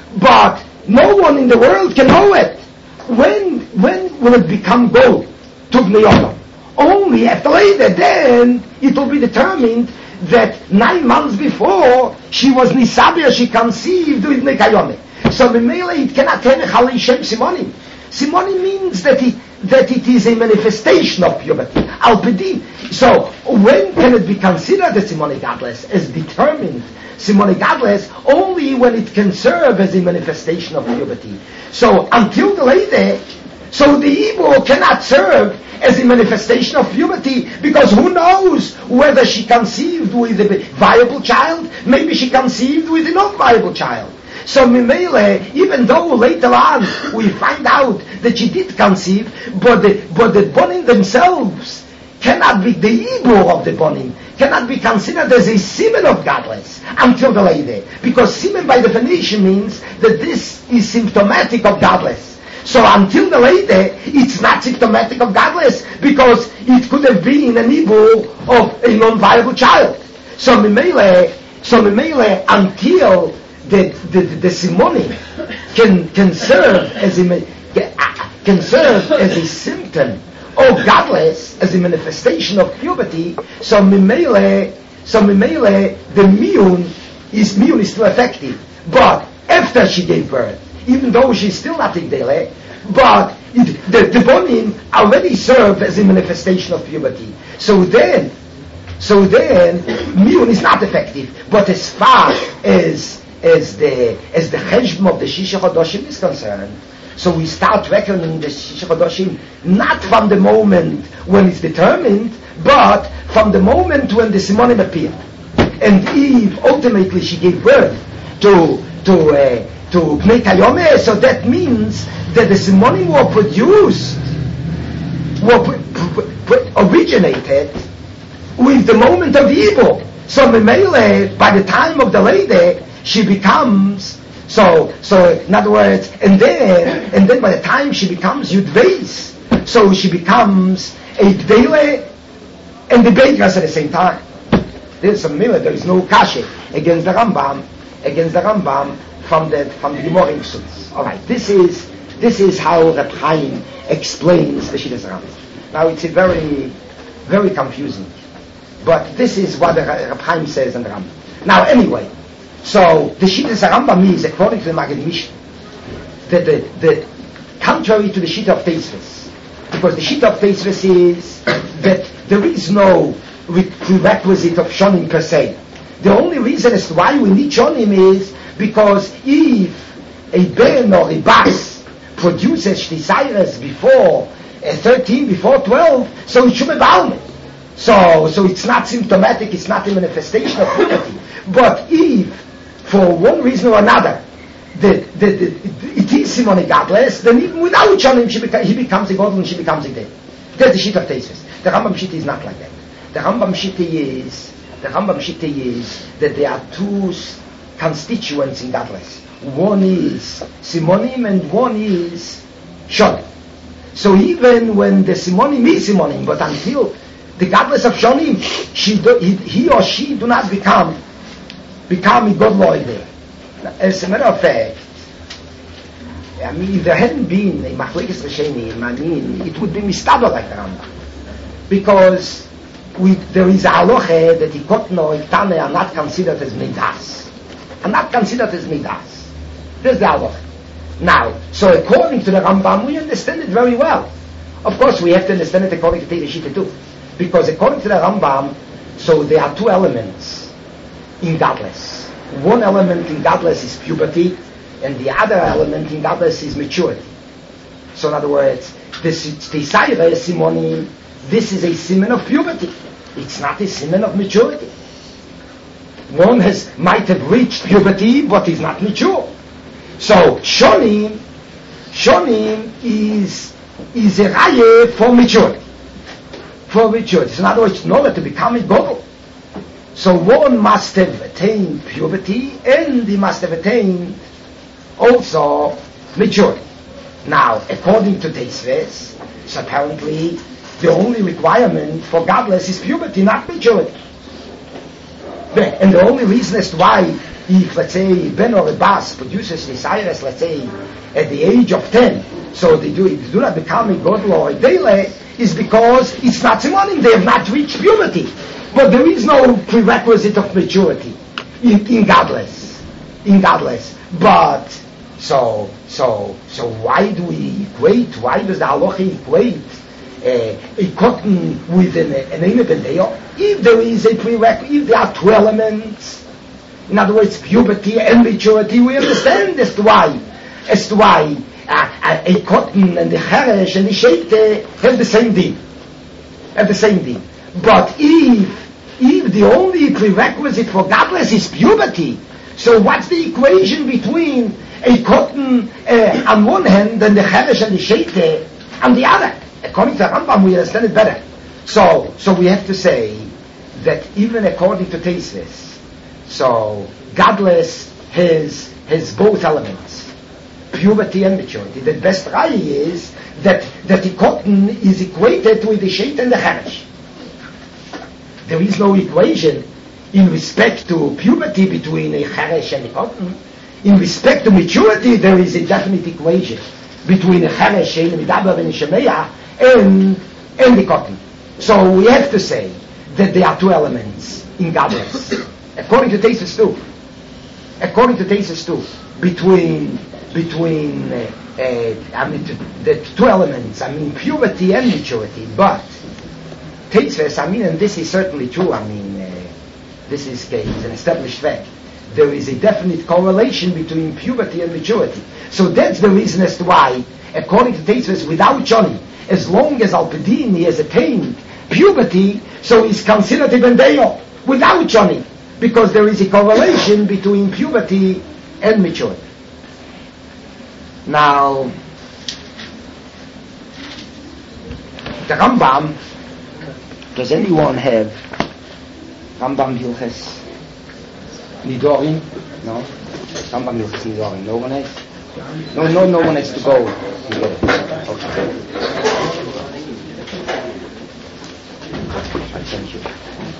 but no one in the world can know it. When when will it become Gol Tuvneyodom? Only after later, then it will be determined that nine months before she was Nisabia, she conceived with Nekayome. So Mimele, it cannot have a Chalei Shem Simonim. Simonim means that it that it is a manifestation of puberty. Al-Pedi. So, when can it be considered a Simonic godless? As determined Simonic godless only when it can serve as a manifestation of puberty. So, until the lady, so the Igbo cannot serve as a manifestation of puberty, because who knows whether she conceived with a viable child, maybe she conceived with a non-viable child. So Mimele, even though later on we find out that she did conceive, but the but the bonim themselves cannot be, the Ibor of the bonim cannot be considered as a semen of godless until the lady, because semen by definition means that this is symptomatic of godless. So until the lady, it's not symptomatic of godless, because it could have been an Ibor of a non-viable child. So Mimele, so Mimele, until the the, the Simoni can can serve as a can serve as a symptom of godless, as a manifestation of puberty. So Mimele, so Mimele, the Miyun is Miyun is still effective. But after she gave birth, even though she's still not Igdele, but it, the the bonim already served as a manifestation of puberty. So then, so then Miyun is not effective. But as far as as the as the cheshbon of the Shisha Chodoshim is concerned, so we start reckoning the Shisha Chodoshim not from the moment when it's determined, but from the moment when the Simonim appeared. And Eve, ultimately, she gave birth to to uh, to Pnei Kayome, so that means that the Simonim were produced, were pr- pr- pr- originated with the moment of the Igbo. So Memele, by the time of the lady, she becomes, so, so, in other words, and then, and then by the time she becomes Yudveis, so she becomes a Gdele and the Beikras at the same time. There's a Mila, there is no Kashe against the Rambam, against the Rambam from the, from the Gemara in Ksutz. Alright, this is, this is how Reb Chaim explains the Shittas Rambam. Now it's a very, very confusing, but this is what the Reb Chaim says in the Rambam. Now anyway, so the Shittas Rambam is, according to the Maggid Mishneh, that the, the contrary to the Shita of Teisves, because the Shita of Teisves is that there is no prerequisite of Shonim per se. The only reason as to why we need Shonim is because if a ben or a bas produces shtisayres before uh, thirteen, before twelve, so it should be balmy. So, so it's not symptomatic, it's not a manifestation of puberty. But if, for one reason or another, the, the, the, it is Simone godless, then even without Shonim, she beca- he becomes a god and she becomes a day. That's the sheet of Tesis. The Rambam Shitta is not like that. The Rambam Shitta is, the Rambam Shitta is that there are two constituents in godless. One is Simonim and one is Shonim. So even when the Simonim is Simonim, but until the godless of Shonim, she do, he, he or she do not become become a god lord there. As a matter of fact, I mean, if there hadn't been a Machlekes Rishonim, I mean, it would be mistabel like the Rambam. Because we, there is a halacha that Ikotno or Iktane are not considered as midas. Are not considered as midas. There's the halacha. Now, so according to the Rambam, we understand it very well. Of course, we have to understand it according to Teirei Shita too. Because according to the Rambam, so there are two elements in godless. One element in godless is puberty, and the other element in godless is maturity. So in other words, this Tisayra Simonim, this is a simon of puberty. It's not a simon of maturity. One has might have reached puberty, but is not mature. So Shonim, Shonim is is a raya for maturity. For maturity. So in other words, in order to become a godel, so one must have attained puberty, and he must have attained also maturity. Now, according to Teisves, so apparently the only requirement for godless is puberty, not maturity. And the only reason as to why, if let's say Ben or a Bas produces desires, let's say at the age of ten, so they do, they do not become a godel or a dele, is because it's not simonim, they have not reached puberty. But there is no prerequisite of maturity in, in godless, in godless. But so so so why do we equate? Why does the halacha equate uh, a cotton with an an enebendeo? If there is a prerequisite, if there are two elements, in other words, puberty and maturity, we understand as to why, as to why uh, a cotton and the cheresh and the sheikte have the same din, have the same din. But if if the only prerequisite for godless is puberty, so what's the equation between a cotton uh, on one hand and the cheresh and the sheikte on the other? According to the Rambam, we understand it better. So, so we have to say that even according to Teisves, so godless has has both elements, puberty and maturity. The best raya is that that the cotton is equated with the sheikte and the cheresh. There is no equation in respect to puberty between a cheresh and a cotton. In respect to maturity, there is a definite equation between a cheresh and a midaber and a shemeya and and the cotton. So we have to say that there are two elements in godless, according to Teisves too. According to Teisves too, between between uh, uh, I mean the two elements. I mean puberty and maturity, but. Teisves, I mean, and this is certainly true, I mean, uh, this is, uh, is an established fact. There is a definite correlation between puberty and maturity. So that's the reason as to why, according to Teisves, without Johnny, as long as Al-Pedin he has attained puberty, so he's considered a Bendeo, without Johnny, because there is a correlation between puberty and maturity. Now, the Rambam, does anyone have Rambam Hilches Nidorim? No? Rambam Hilches Nidorim. No one has? No, no, no one has to go. Okay. I thank you.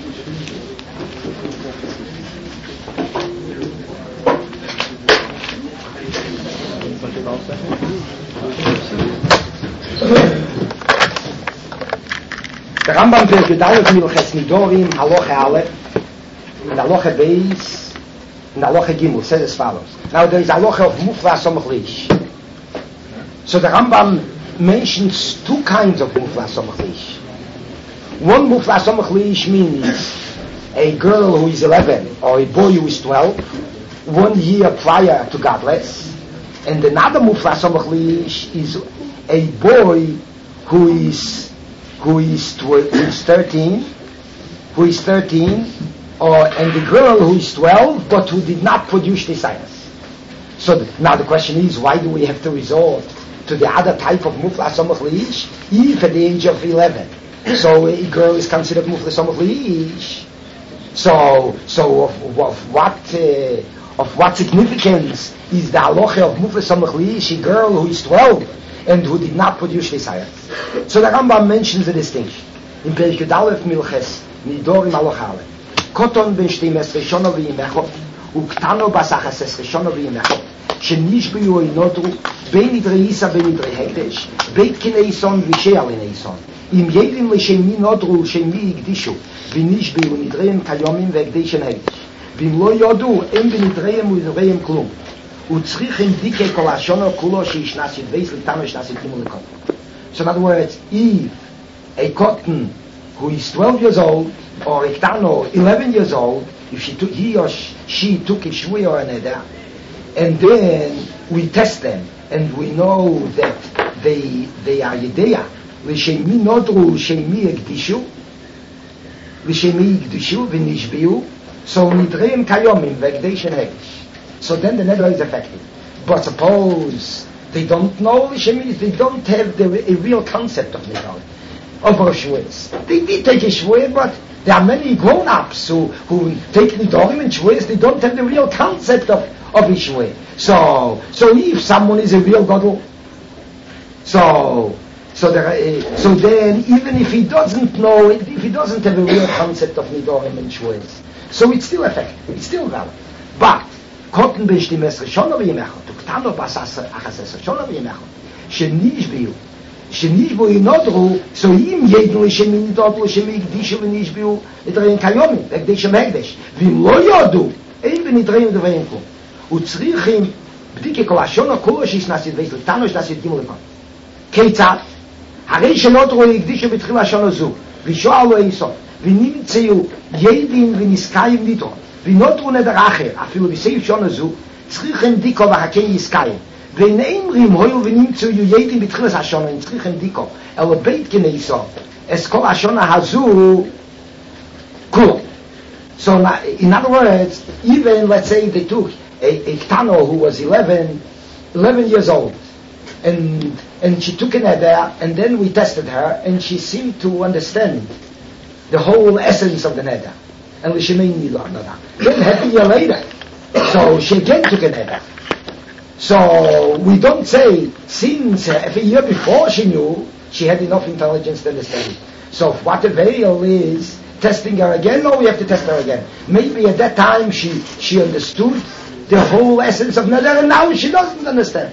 The Rambam says Gedalus Milches Nidorim Halacha Aleph and Halacha Beis and Halacha Gimel says as follows. Now there is Halacha of Mufla Somach Lish. So the Rambam mentions two kinds of Mufla Somach Lish. One Mufla Somach Lish means a girl who is eleven or a boy who is twelve, one year prior to godless, And another Muflas Amachlish is a boy who is who is tw- who is thirteen, who is thirteen, or and the girl who is twelve, but who did not produce the sinus. So the, now the question is, why do we have to resort to the other type of Muflas Amachlish if at the age of eleven? So a girl is considered Muflas Amachlish. So so of, of what uh, of what significance is the halacha of Muflas Amachlish, a girl who is twelve and who did not produce the sinus? So the Rambam mentions the distinction in Perek Yud Aleph Milches Nidorim Alochale. Koton ben shtimes rishona v'yimechot uktano basachas es rishona v'yimechot shenishbiyu inotru ben nidrei isa ben nidrei hekdesh beit kinei son v'sheal inei son im yedim l'shemi notru shemi yigdishu v'nishbiyu nidreim kayomim v'hekdeshen hekdesh v'im lo yodu em v'nidreim v'nidreim klum utzrichim dike kol hashono kulo sheishnas yidveis l'tano yishnas yidkimu l'kot. So in other words, if a cotton who is twelve years old, or a Ktano, eleven years old, if she took, he or she, she took a shvuah or an eder, and then we test them, and we know that they they are yedeya, l'shemi nodru, l'shemi yigdishu, l'shemi yigdishu, v'nishbiu, so nidreim kayomim, v'egdesh and hegish. So then the neder is effective. But suppose they don't know l'shemi, they don't have the, a real concept of nidreim, of shvuahs. They did take a shvuah, but there are many grown-ups who, who take nidorim and shvuahs, they don't have the real concept of, of a shvuah. So, so if someone is a real gadol, so, so there, uh, so then even if he doesn't know, if he doesn't have a real concept of nidorim and shvuahs, so it's still effective, it's still valid. But, kotten b'shtimes rishona v'yimechot, uktano basas achas rishona v'yimechot, shenishbiu, שנשבו ינודרו, so אם ידעו שמי נדודרו, שמי יקדישו ונשבו נדרים כיומים, והקדיש המקדש, ואם לא יודו, אין בנדרים דברים כלום. וצריכים בדיקי כל השון הכולו שישנסית וייס לתנו שנסית גימו לכאן. כיצד? הרי שנודרו יקדישו בתחיל השון הזו, ושואל לו איסוף, ונמצאו ידים ונסקאים נדרו, ונודרו נדר אחר, אפילו בסעיף שון הזו, צריכים דיקו והקן יסקאים. ואין אמרים הויל ונמצאו ידים בתחילת השונה, הם צריכים דיקו, אלא בית כנסו, אז כל השונה הזו, כולו. So in other words, even let's say they took a, a Ktano who was eleven, eleven years old, and and she took an neder, and then we tested her, and she seemed to understand the whole essence of the neder. And she made me learn that. Then half a year later, so she again took a neder. So we don't say, since uh, if a year before she knew, she had enough intelligence to understand it. So what avail is testing her again? No, we have to test her again. Maybe at that time she, she understood the whole essence of neder, and now she doesn't understand.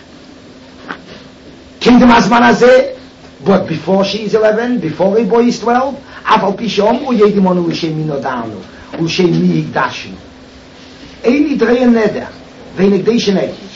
Kingdom Azman Hazeh, but before she is eleven, before a boy is twelve, Afal Pishom u Yedimonu Ushemi Nodanu, Ushemi Yigdashnu. Eini Dreyen Neder, Ve'negdesh Negish.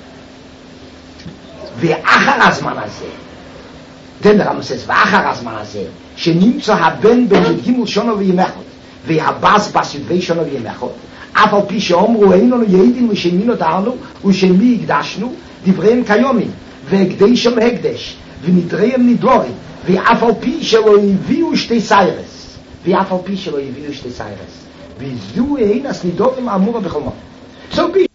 ואחר הזמן הזה, then the Rambam says, ואחר הזמן הזה, שנמצא הבן בן י"ג שונו וימחות, והבס בס י"ב שונו וימחות, אף על פי שאומרו, אין לנו יהודים ושמי נודענו, ושמי הקדשנו, דבריהם כיומים, והקדשם הקדש, ונדריהם נדורים, ואף על פי שלא הביאו שתי סיירס, ואף על פי שלא הביאו שתי סיירס, וזו אין אז נדורים אמורה בכל מקום. So